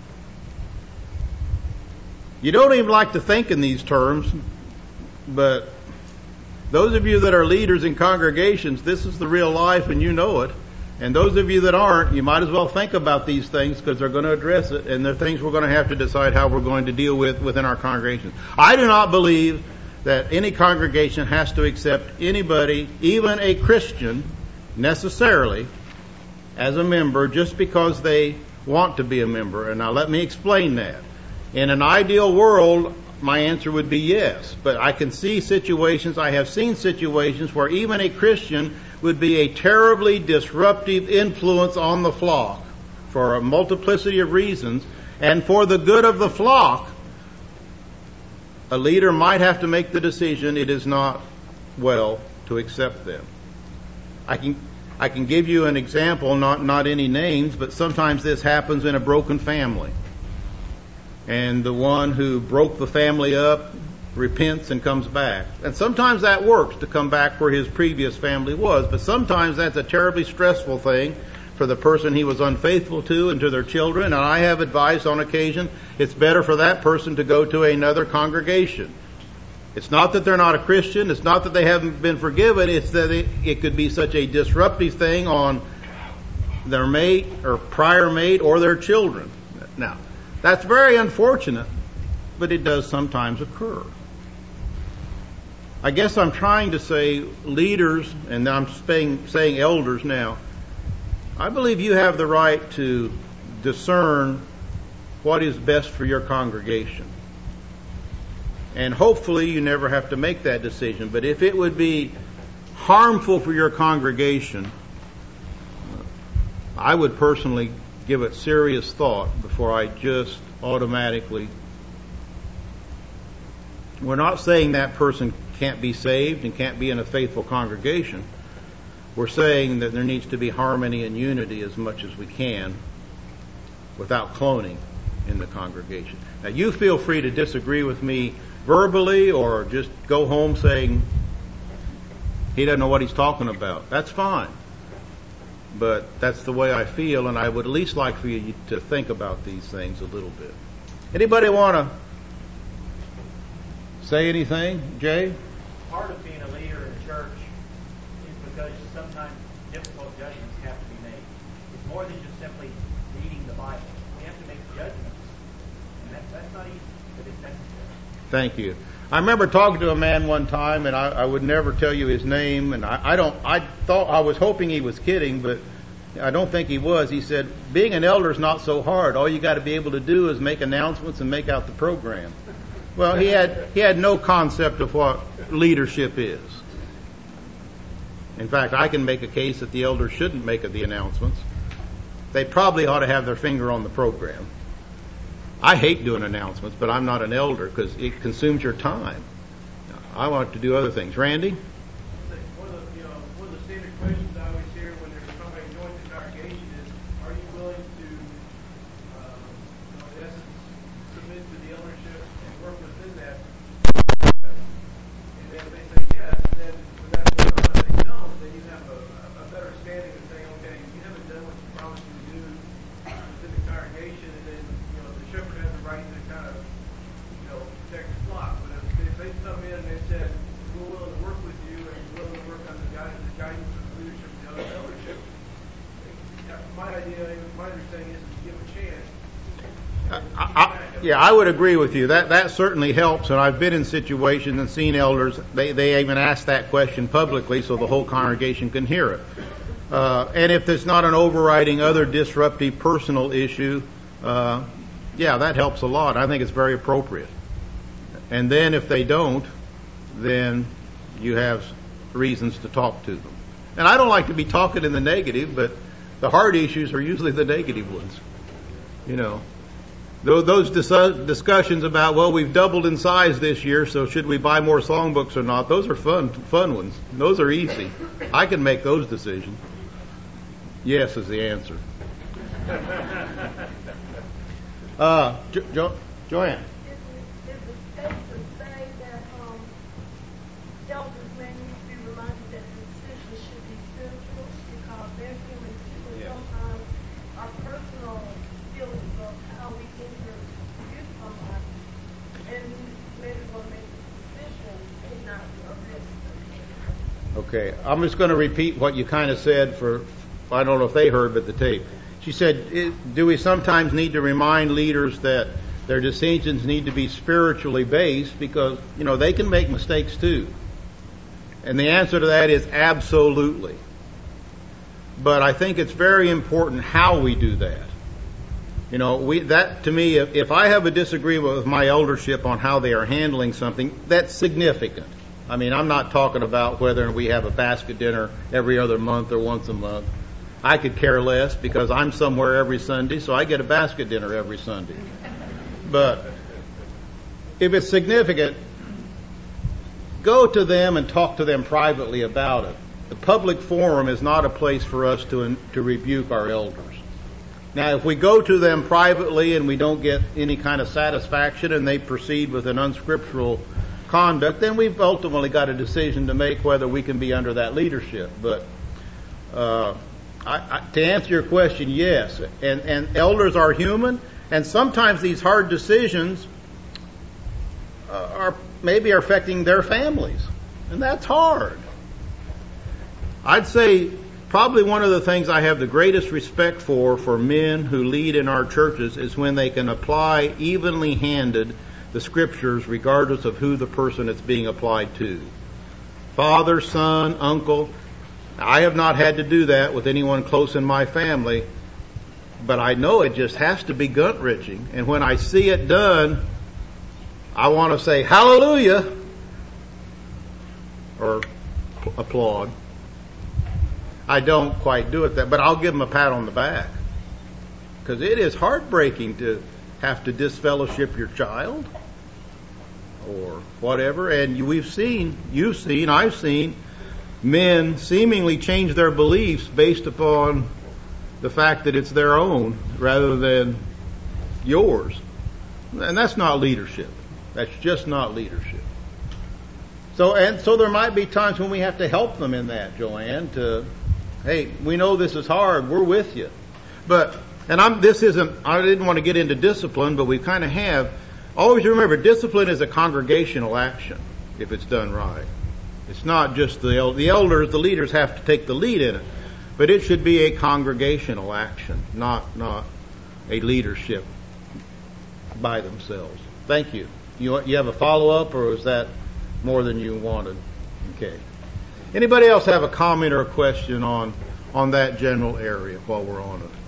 You don't even like to think in these terms, but those of you that are leaders in congregations, this is the real life and you know it. And those of you that aren't, you might as well think about these things because they're going to address it, and they're things we're going to have to decide how we're going to deal with within our congregations. I do not believe that any congregation has to accept anybody, even a Christian, necessarily as a member just because they want to be a member. And now let me explain that. In an ideal world, my answer would be yes. But I can see situations, I have seen situations where even a Christian would be a terribly disruptive influence on the flock for a multiplicity of reasons. And for the good of the flock, a leader might have to make the decision it is not well to accept them. I can I can give you an example, not, not any names, but sometimes this happens in a broken family. And the one who broke the family up repents and comes back. And sometimes that works to come back where his previous family was, but sometimes that's a terribly stressful thing for the person he was unfaithful to and to their children. And I have advised on occasion it's better for that person to go to another congregation. It's not that they're not a Christian. It's not that they haven't been forgiven. It's that it, it could be such a disruptive thing on their mate or prior mate or their children. Now, that's very unfortunate, but it does sometimes occur. I guess I'm trying to say leaders, and I'm saying, saying elders now, I believe you have the right to discern what is best for your congregation. And hopefully you never have to make that decision. But if it would be harmful for your congregation, I would personally give it serious thought before I just automatically... We're not saying that person can't be saved and can't be in a faithful congregation. We're saying that there needs to be harmony and unity as much as we can without cloning in the congregation. Now, you feel free to disagree with me verbally or just go home saying he doesn't know what he's talking about. That's fine. But that's the way I feel, and I would at least like for you to think about these things a little bit. Anybody want to say anything, Jay? Part of being a leader in church is because sometimes difficult judgments have to be made. It's more than just simply reading the Bible. We have to make judgments. And that, that's not easy, but it's necessary. Thank you. I remember talking to a man one time, and I, I would never tell you his name, and I, I don't. I thought I was hoping he was kidding, but I don't think he was. He said, "Being an elder is not so hard. All you got to be able to do is make announcements and make out the program." Well, he had he had no concept of what leadership is. In fact, I can make a case that the elders shouldn't make the announcements. They probably ought to have their finger on the program. I hate doing announcements, but I'm not an elder because it consumes your time. I want to do other things. Randy? One of the, you know, one of the standard questions I always hear when there's somebody joins the congregation is, are you willing to, uh, you know, in essence, submit to the eldership and work within that? And then if they say yes, then when that's going on, if they don't, then you have a, a better standing of saying, okay, you haven't done what you promised you to do within the congregation, and then, you know, the shepherd has the right to kind of, you know, protect the flock. But if, if they come in and they said, we're willing to work with you and we're willing to work under the guidance, the guidance of the leadership of the other eldership, my idea, my understanding is to give them a chance. I, I, yeah, I would agree with you. That that certainly helps, and I've been in situations and seen elders, they, they even ask that question publicly so the whole congregation can hear it. Uh, and if there's not an overriding other disruptive personal issue, uh, yeah, that helps a lot. I think it's very appropriate. And then if they don't, then you have reasons to talk to them. And I don't like to be talking in the negative, but the hard issues are usually the negative ones. You know, those discussions about, well, we've doubled in size this year, so should we buy more songbooks or not? Those are fun, fun ones. Those are easy. I can make those decisions. Yes is the answer. Uh, jo- jo- Joanne. Is it safe to say that um, elders may need to be reminded that the decision should be spiritual because they're human too, and Yeah. sometimes our personal feelings of how we enter with somebody and maybe will make a decision may not be a risk. Okay, I'm just going to repeat what you kind of said for, I don't know if they heard, but the tape. She said, do we sometimes need to remind leaders that Their decisions need to be spiritually based because, you know, they can make mistakes too. And the answer to that is absolutely. But I think it's very important how we do that. You know, we, that to me, if, if I have a disagreement with my eldership on how they are handling something, that's significant. I mean, I'm not talking about whether we have a basket dinner every other month or once a month. I could care less because I'm somewhere every Sunday, so I get a basket dinner every Sunday. But if it's significant, go to them and talk to them privately about it. The public forum is not a place for us to to rebuke our elders. Now, if we go to them privately and we don't get any kind of satisfaction and they proceed with an unscriptural conduct, then we've ultimately got a decision to make whether we can be under that leadership. But uh, I, I, to answer your question, yes. And, and elders are human, and sometimes these hard decisions uh, are maybe are affecting their families, and that's hard. I'd say probably one of the things I have the greatest respect for for men who lead in our churches is when they can apply evenly handed the scriptures regardless of who the person it's being applied to. Father, son, uncle. I have not had to do that with anyone close in my family, but I know it just has to be gut-wrenching. And when I see it done, I want to say hallelujah or applaud. I don't quite do it that, but I'll give them a pat on the back. Because it is heartbreaking to have to disfellowship your child or whatever. And we've seen, you've seen, I've seen men seemingly change their beliefs based upon the fact that it's their own rather than yours. And that's not leadership. That's just not leadership. So, and so there might be times when we have to help them in that, Joanne, to, hey, we know this is hard. We're with you. But, and I'm, this isn't, I didn't want to get into discipline, but we kind of have. Always remember, discipline is a congregational action if it's done right. It's not just the, el- the elders, the leaders have to take the lead in it. But it should be a congregational action, not, not a leadership by themselves. Thank you. You, you have a follow-up, or is that more than you wanted? Okay. Anybody else have a comment or a question on, on that general area while we're on it?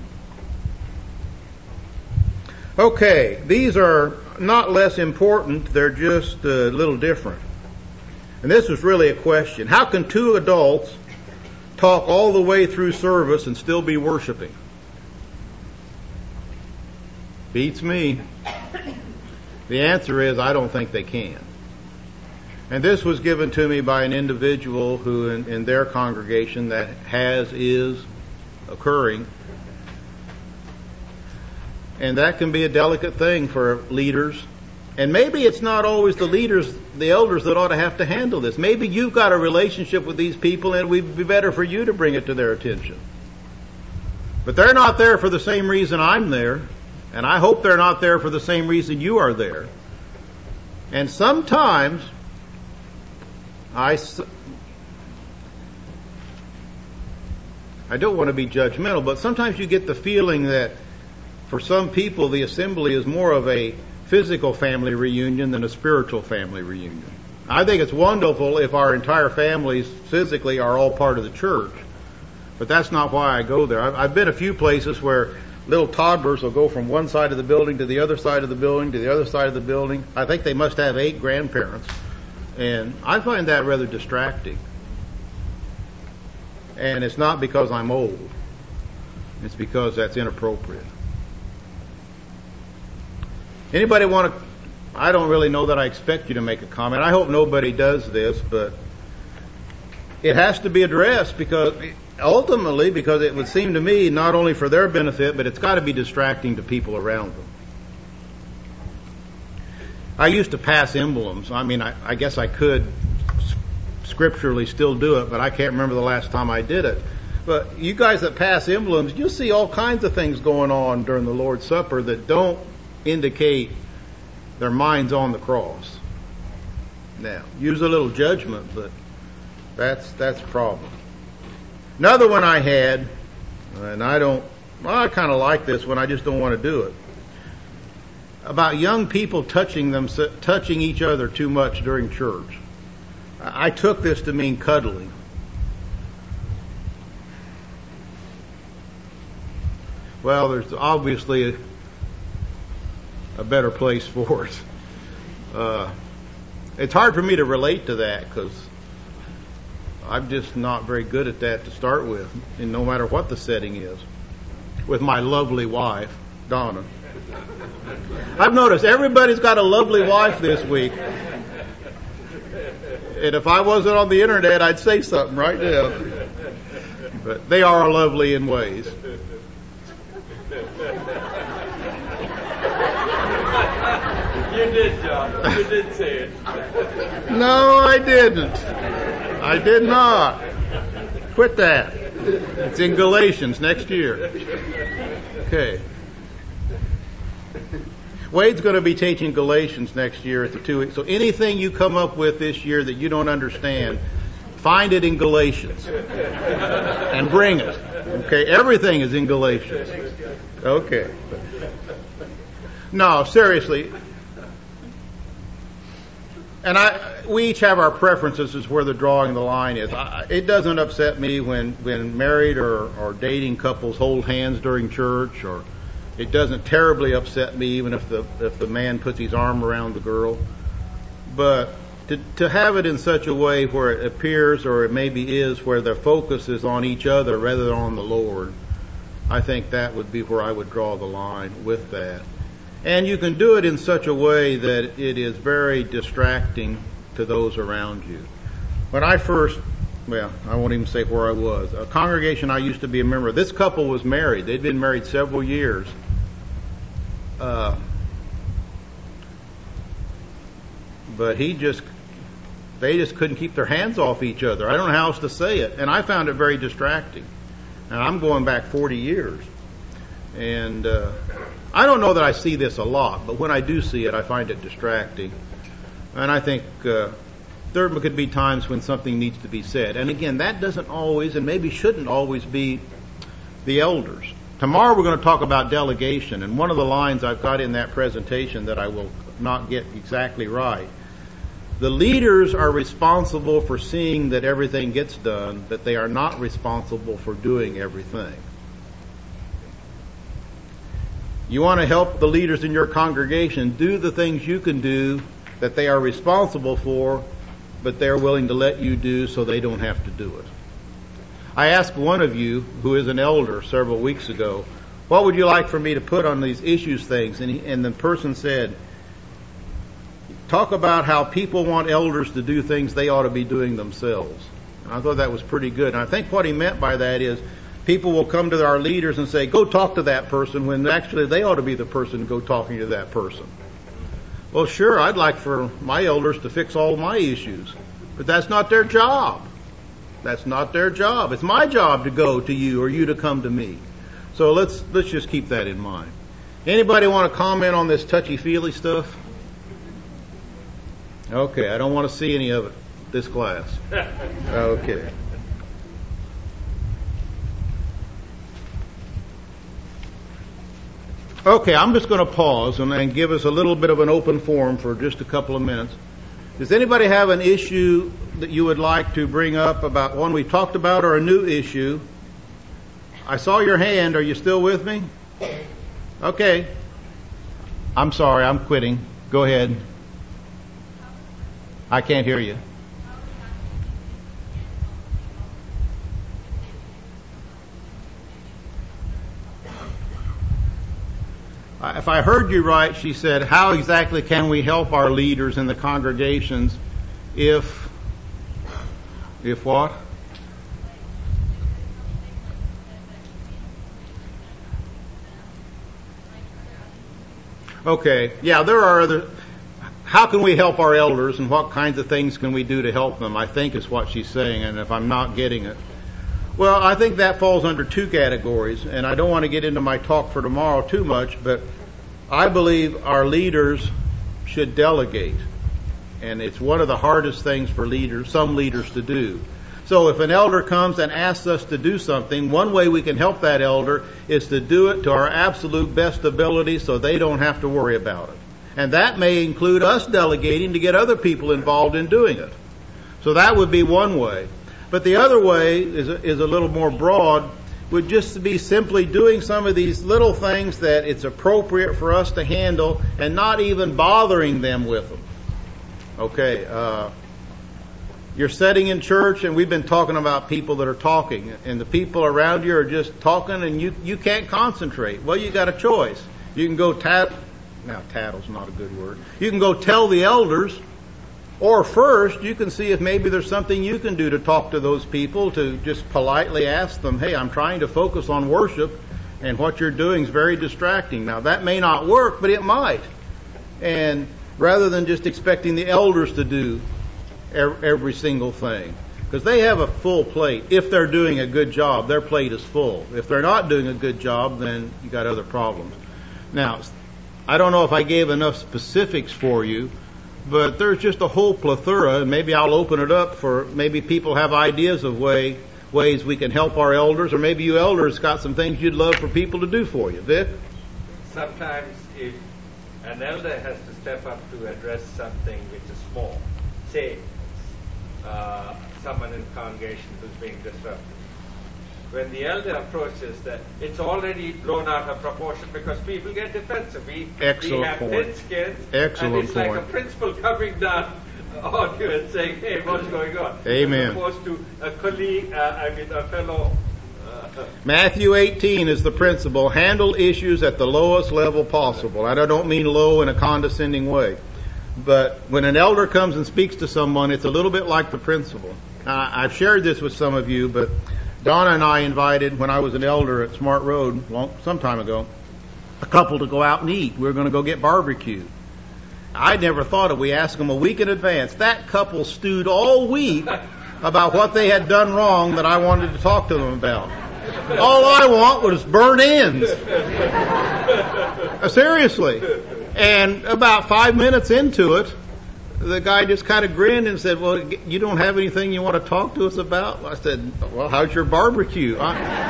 Okay, these are not less important, they're just a little different. And this was really a question. How can two adults talk all the way through service and still be worshiping? Beats me. The answer is I don't think they can. And this was given to me by an individual who in, in their congregation that has, is occurring. And that can be a delicate thing for leaders. And maybe it's not always the leaders, the elders that ought to have to handle this. Maybe you've got a relationship with these people and it would be better for you to bring it to their attention. But they're not there for the same reason I'm there. And I hope they're not there for the same reason you are there. And sometimes I, I don't want to be judgmental, but sometimes you get the feeling that for some people the assembly is more of a physical family reunion than a spiritual family reunion. I think it's wonderful if our entire families physically are all part of the church, but that's not why I go there. I've, I've been a few places where little toddlers will go from one side of the building to the other side of the building to the other side of the building. I think they must have eight grandparents. And I find that rather distracting. And it's not because I'm old. It's because that's inappropriate. Anybody want to, I don't really know that I expect you to make a comment. I hope nobody does this, but it has to be addressed because ultimately, because it would seem to me not only for their benefit, but it's got to be distracting to people around them. I used to pass emblems. I mean, I, I guess I could scripturally still do it, but I can't remember the last time I did it. But you guys that pass emblems, you'll see all kinds of things going on during the Lord's Supper that don't indicate their mind's on the cross. Now, use a little judgment, but that's that's a problem. Another one I had, and I don't, well, I kind of like this one, I just don't want to do it. about young people touching them, touching each other too much during church. I took this to mean cuddling. Well, there's obviously a, a better place for it. Uh, it's hard for me to relate to that because I'm just not very good at that to start with, and no matter what the setting is. With my lovely wife, Donna. I've noticed everybody's got a lovely wife this week. And if I wasn't on the internet, I'd say something right now. But they are lovely in ways. You did, John. You did say it. No, I didn't. I did not. Quit that. It's in Galatians next year. Okay. Wade's going to be teaching Galatians next year at the two weeks. So anything you come up with this year that you don't understand, find it in Galatians and bring it. Okay, everything is in Galatians. Okay. No, seriously. And I, we each have our preferences as where the drawing the line is. I, it doesn't upset me when, when married or, or dating couples hold hands during church, or it doesn't terribly upset me even if the if the man puts his arm around the girl. But to to have it in such a way where it appears, or it maybe is, where their focus is on each other rather than on the Lord, I think that would be where I would draw the line with that. And you can do it in such a way that it is very distracting to those around you. When I first, well, I won't even say where I was. A congregation I used to be a member of, this couple was married. They'd been married several years. Uh, but he just, they just couldn't keep their hands off each other. I don't know how else to say it. And I found it very distracting. And I'm going back forty years. And uh, I don't know that I see this a lot, but when I do see it, I find it distracting. And I think uh, there could be times when something needs to be said. And again, that doesn't always, and maybe shouldn't always, be the elders. Tomorrow we're going to talk about delegation, and one of the lines I've got in that presentation that I will not get exactly right. The leaders are responsible for seeing that everything gets done, but they are not responsible for doing everything. You want to help the leaders in your congregation do the things you can do that they are responsible for, but they're willing to let you do so they don't have to do it. I asked one of you, who is an elder, several weeks ago, what would you like for me to put on these issues things? And, he, and the person said, talk about how people want elders to do things they ought to be doing themselves. And I thought that was pretty good. And I think what he meant by that is people will come to our leaders and say, go talk to that person, when actually they ought to be the person to go talking to that person. Well, sure, I'd like for my elders to fix all my issues, but that's not their job. That's not their job. It's my job to go to you or you to come to me. So let's let's just keep that in mind. Anybody want to comment on this touchy-feely stuff? Okay, I don't want to see any of it this class. Okay. Okay, I'm just going to pause and, and give us a little bit of an open forum for just a couple of minutes. Does anybody have an issue that you would like to bring up about one we talked about, or a new issue? I saw your hand. Are you still with me? Okay. I'm sorry. I'm quitting. Go ahead. I can't hear you. If I heard you right, she said, how exactly can we help our leaders in the congregations if, if what? Okay, yeah, there are other, how can we help our elders and what kinds of things can we do to help them, I think is what she's saying, and if I'm not getting it. Well, I think that falls under two categories, and I don't want to get into my talk for tomorrow too much, but I believe our leaders should delegate. And it's one of the hardest things for leaders, some leaders, to do. So if an elder comes and asks us to do something, one way we can help that elder is to do it to our absolute best ability so they don't have to worry about it. And that may include us delegating to get other people involved in doing it. So that would be one way. But the other way is a, is a little more broad, would just be simply doing some of these little things that it's appropriate for us to handle and not even bothering them with them. Okay, uh, you're sitting in church and we've been talking about people that are talking, and the people around you are just talking and you, you can't concentrate. Well, you got a choice. You can go tat, now tattle's not a good word. You can go tell the elders, or first you can see if maybe there's something you can do to talk to those people, to just politely ask them, hey, I'm trying to focus on worship and what you're doing is very distracting. Now that may not work, but it might. And rather than just expecting the elders to do every single thing, because they have a full plate. If they're doing a good job, their plate is full. If they're not doing a good job, then you got other problems. Now, I don't know if I gave enough specifics for you, but there's just a whole plethora, and maybe I'll open it up for maybe people have ideas of way ways we can help our elders, or maybe you elders got some things you'd love for people to do for you. Vic? Sometimes if an elder has to step up to address something which is small, say uh, someone in the congregation who's being disrupted, when the elder approaches that, it's already blown out of proportion because people get defensive. We, Excellent we have point. thin skins, Excellent and it's point. like a principal coming down on you and saying, hey, what's going on? Amen. As opposed to a colleague, uh, I mean a fellow. Uh, Matthew eighteen is the principle. Handle issues at the lowest level possible. And I don't mean low in a condescending way. But when an elder comes and speaks to someone, it's a little bit like the principle. Uh, I've shared this with some of you, but Donna and I invited, when I was an elder at Smart Road, long, some time ago, a couple to go out and eat. We were going to go get barbecue. I never thought of, we asked them a week in advance. That couple stewed all week about what they had done wrong that I wanted to talk to them about. All I want was burnt ends. Uh, seriously. And about five minutes into it, the guy just kind of grinned and said, well, you don't have anything you want to talk to us about? I said, well, how's your barbecue?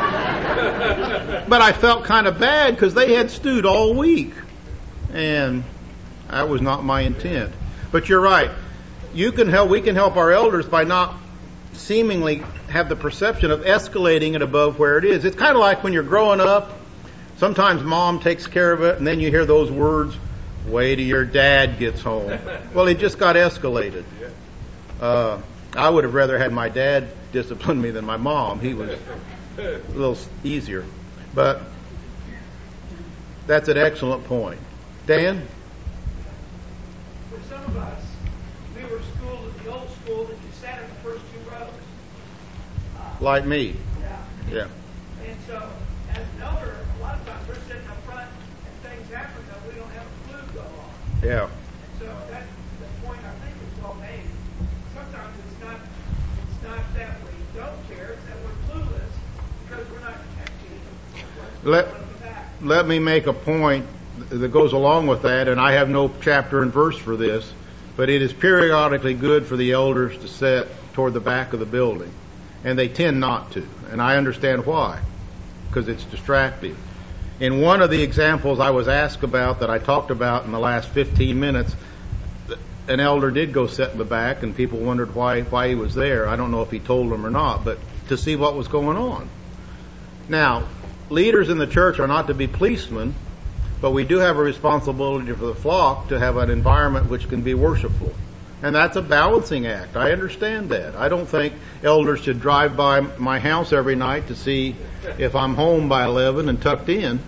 I... But I felt kind of bad because they had stewed all week. And that was not my intent. But you're right. You can help, we can help our elders by not seemingly have the perception of escalating it above where it is. It's kind of like when you're growing up, sometimes mom takes care of it and then you hear those words, wait till your dad gets home. Well, it just got escalated. Uh, I would have rather had my dad discipline me than my mom. He was a little easier. But that's an excellent point. Dan? For some of us, we were schooled at the old school that you sat in the first two rows. Uh, Like me. Yeah. Yeah. And so, as an elder, a lot of times we're sitting up front and things happen that we don't have a clue go on. Yeah. And so that the point I think is well made. Sometimes it's not it's not that we don't care, it's that we're clueless because we're not catching what's Let, going on in the back. let me make a point that goes along with that, and I have no chapter and verse for this, but it is periodically good for the elders to sit toward the back of the building. And they tend not to. And I understand why. Because it's distracting. In one of the examples I was asked about that I talked about in the last fifteen minutes, an elder did go sit in the back and people wondered why, why he was there. I don't know if he told them or not, but to see what was going on. Now, leaders in the church are not to be policemen, but we do have a responsibility for the flock to have an environment which can be worshipful. And that's a balancing act. I understand that. I don't think elders should drive by my house every night to see if I'm home by eleven and tucked in.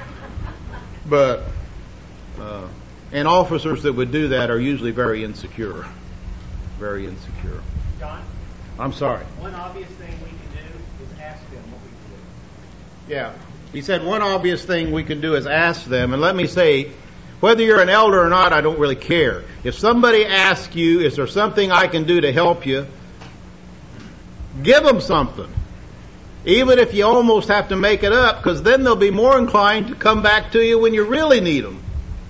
But, uh, and officers that would do that are usually very insecure. Very insecure. John, I'm sorry. one obvious thing we can do is ask them what we can do. Yeah. He said one obvious thing we can do is ask them. And let me say, whether you're an elder or not, I don't really care. If somebody asks you, is there something I can do to help you? Give them something. Even if you almost have to make it up, because then they'll be more inclined to come back to you when you really need them.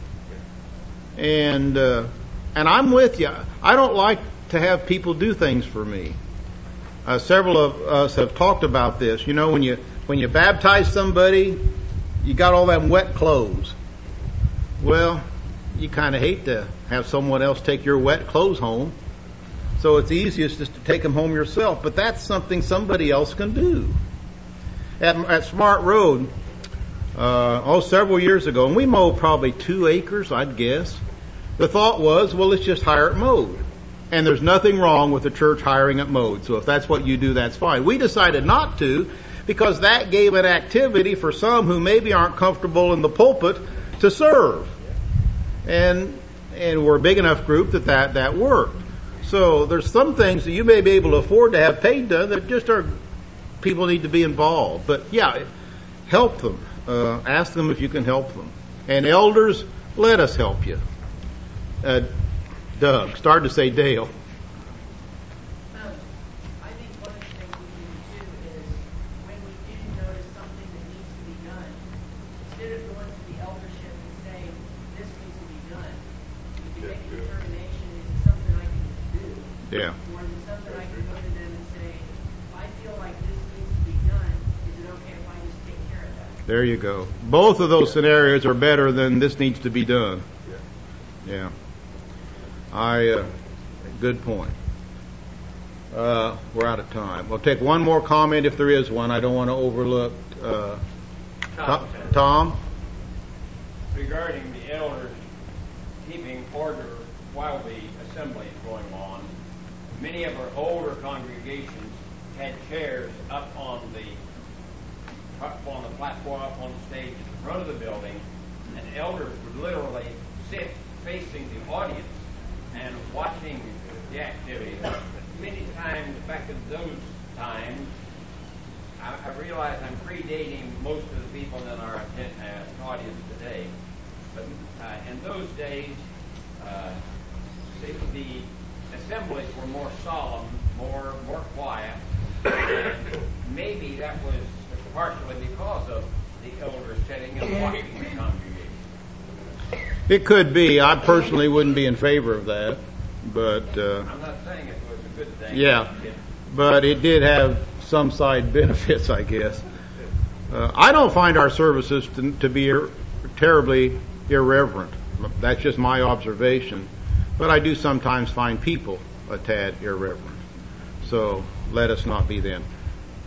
And, uh, and I'm with you. I don't like to have people do things for me. Uh, several of us have talked about this. You know, when you when you baptize somebody, you got all them wet clothes. Well, you kind of hate to have someone else take your wet clothes home. So it's easiest just to take them home yourself. But that's something somebody else can do. At, at Smart Road, uh, oh, several years ago, and we mowed probably two acres, I'd guess. The thought was, well, let's just hire it mowed. And there's nothing wrong with the church hiring it mowed. So if that's what you do, that's fine. We decided not to because that gave an activity for some who maybe aren't comfortable in the pulpit to serve. And and we're a big enough group that that, that worked. So there's some things that you may be able to afford to have paid done that just are, people need to be involved. But yeah, help them. Uh, ask them if you can help them. And elders, let us help you. Uh, Doug, started to say Dale. Um, I think one of the things we can do is when we do notice something that needs to be done, instead of going to the eldership and saying, this needs to be done, we can make a determination, is it something I can do? Yeah. Or is it something I can go to them and say, if I feel like this needs to be done, is it okay if I just take care of that? There you go. Both of those scenarios are better than this needs to be done. Yeah. I, uh, good point. Uh, we're out of time. We'll take one more comment if there is one. I don't want to overlook, uh, Tom? Tom? Regarding the elders keeping order while the assembly is going on, many of our older congregations had chairs up on the, up on the platform, up on the stage in front of the building, and elders would literally sit facing the audience and watching the activity. Many times, back in those times, I, I realize I'm predating most of the people in our atten- uh, audience today, but uh, in those days, uh, the, the assemblies were more solemn, more more quiet, and maybe that was partially because of the elders sitting and watching the congregation. It could be. I personally wouldn't be in favor of that, but uh, I'm not saying it was a good thing. yeah, but it did have some side benefits, I guess. Uh, I don't find our services to, to be ir- terribly irreverent. That's just my observation, but I do sometimes find people a tad irreverent. So let us not be them.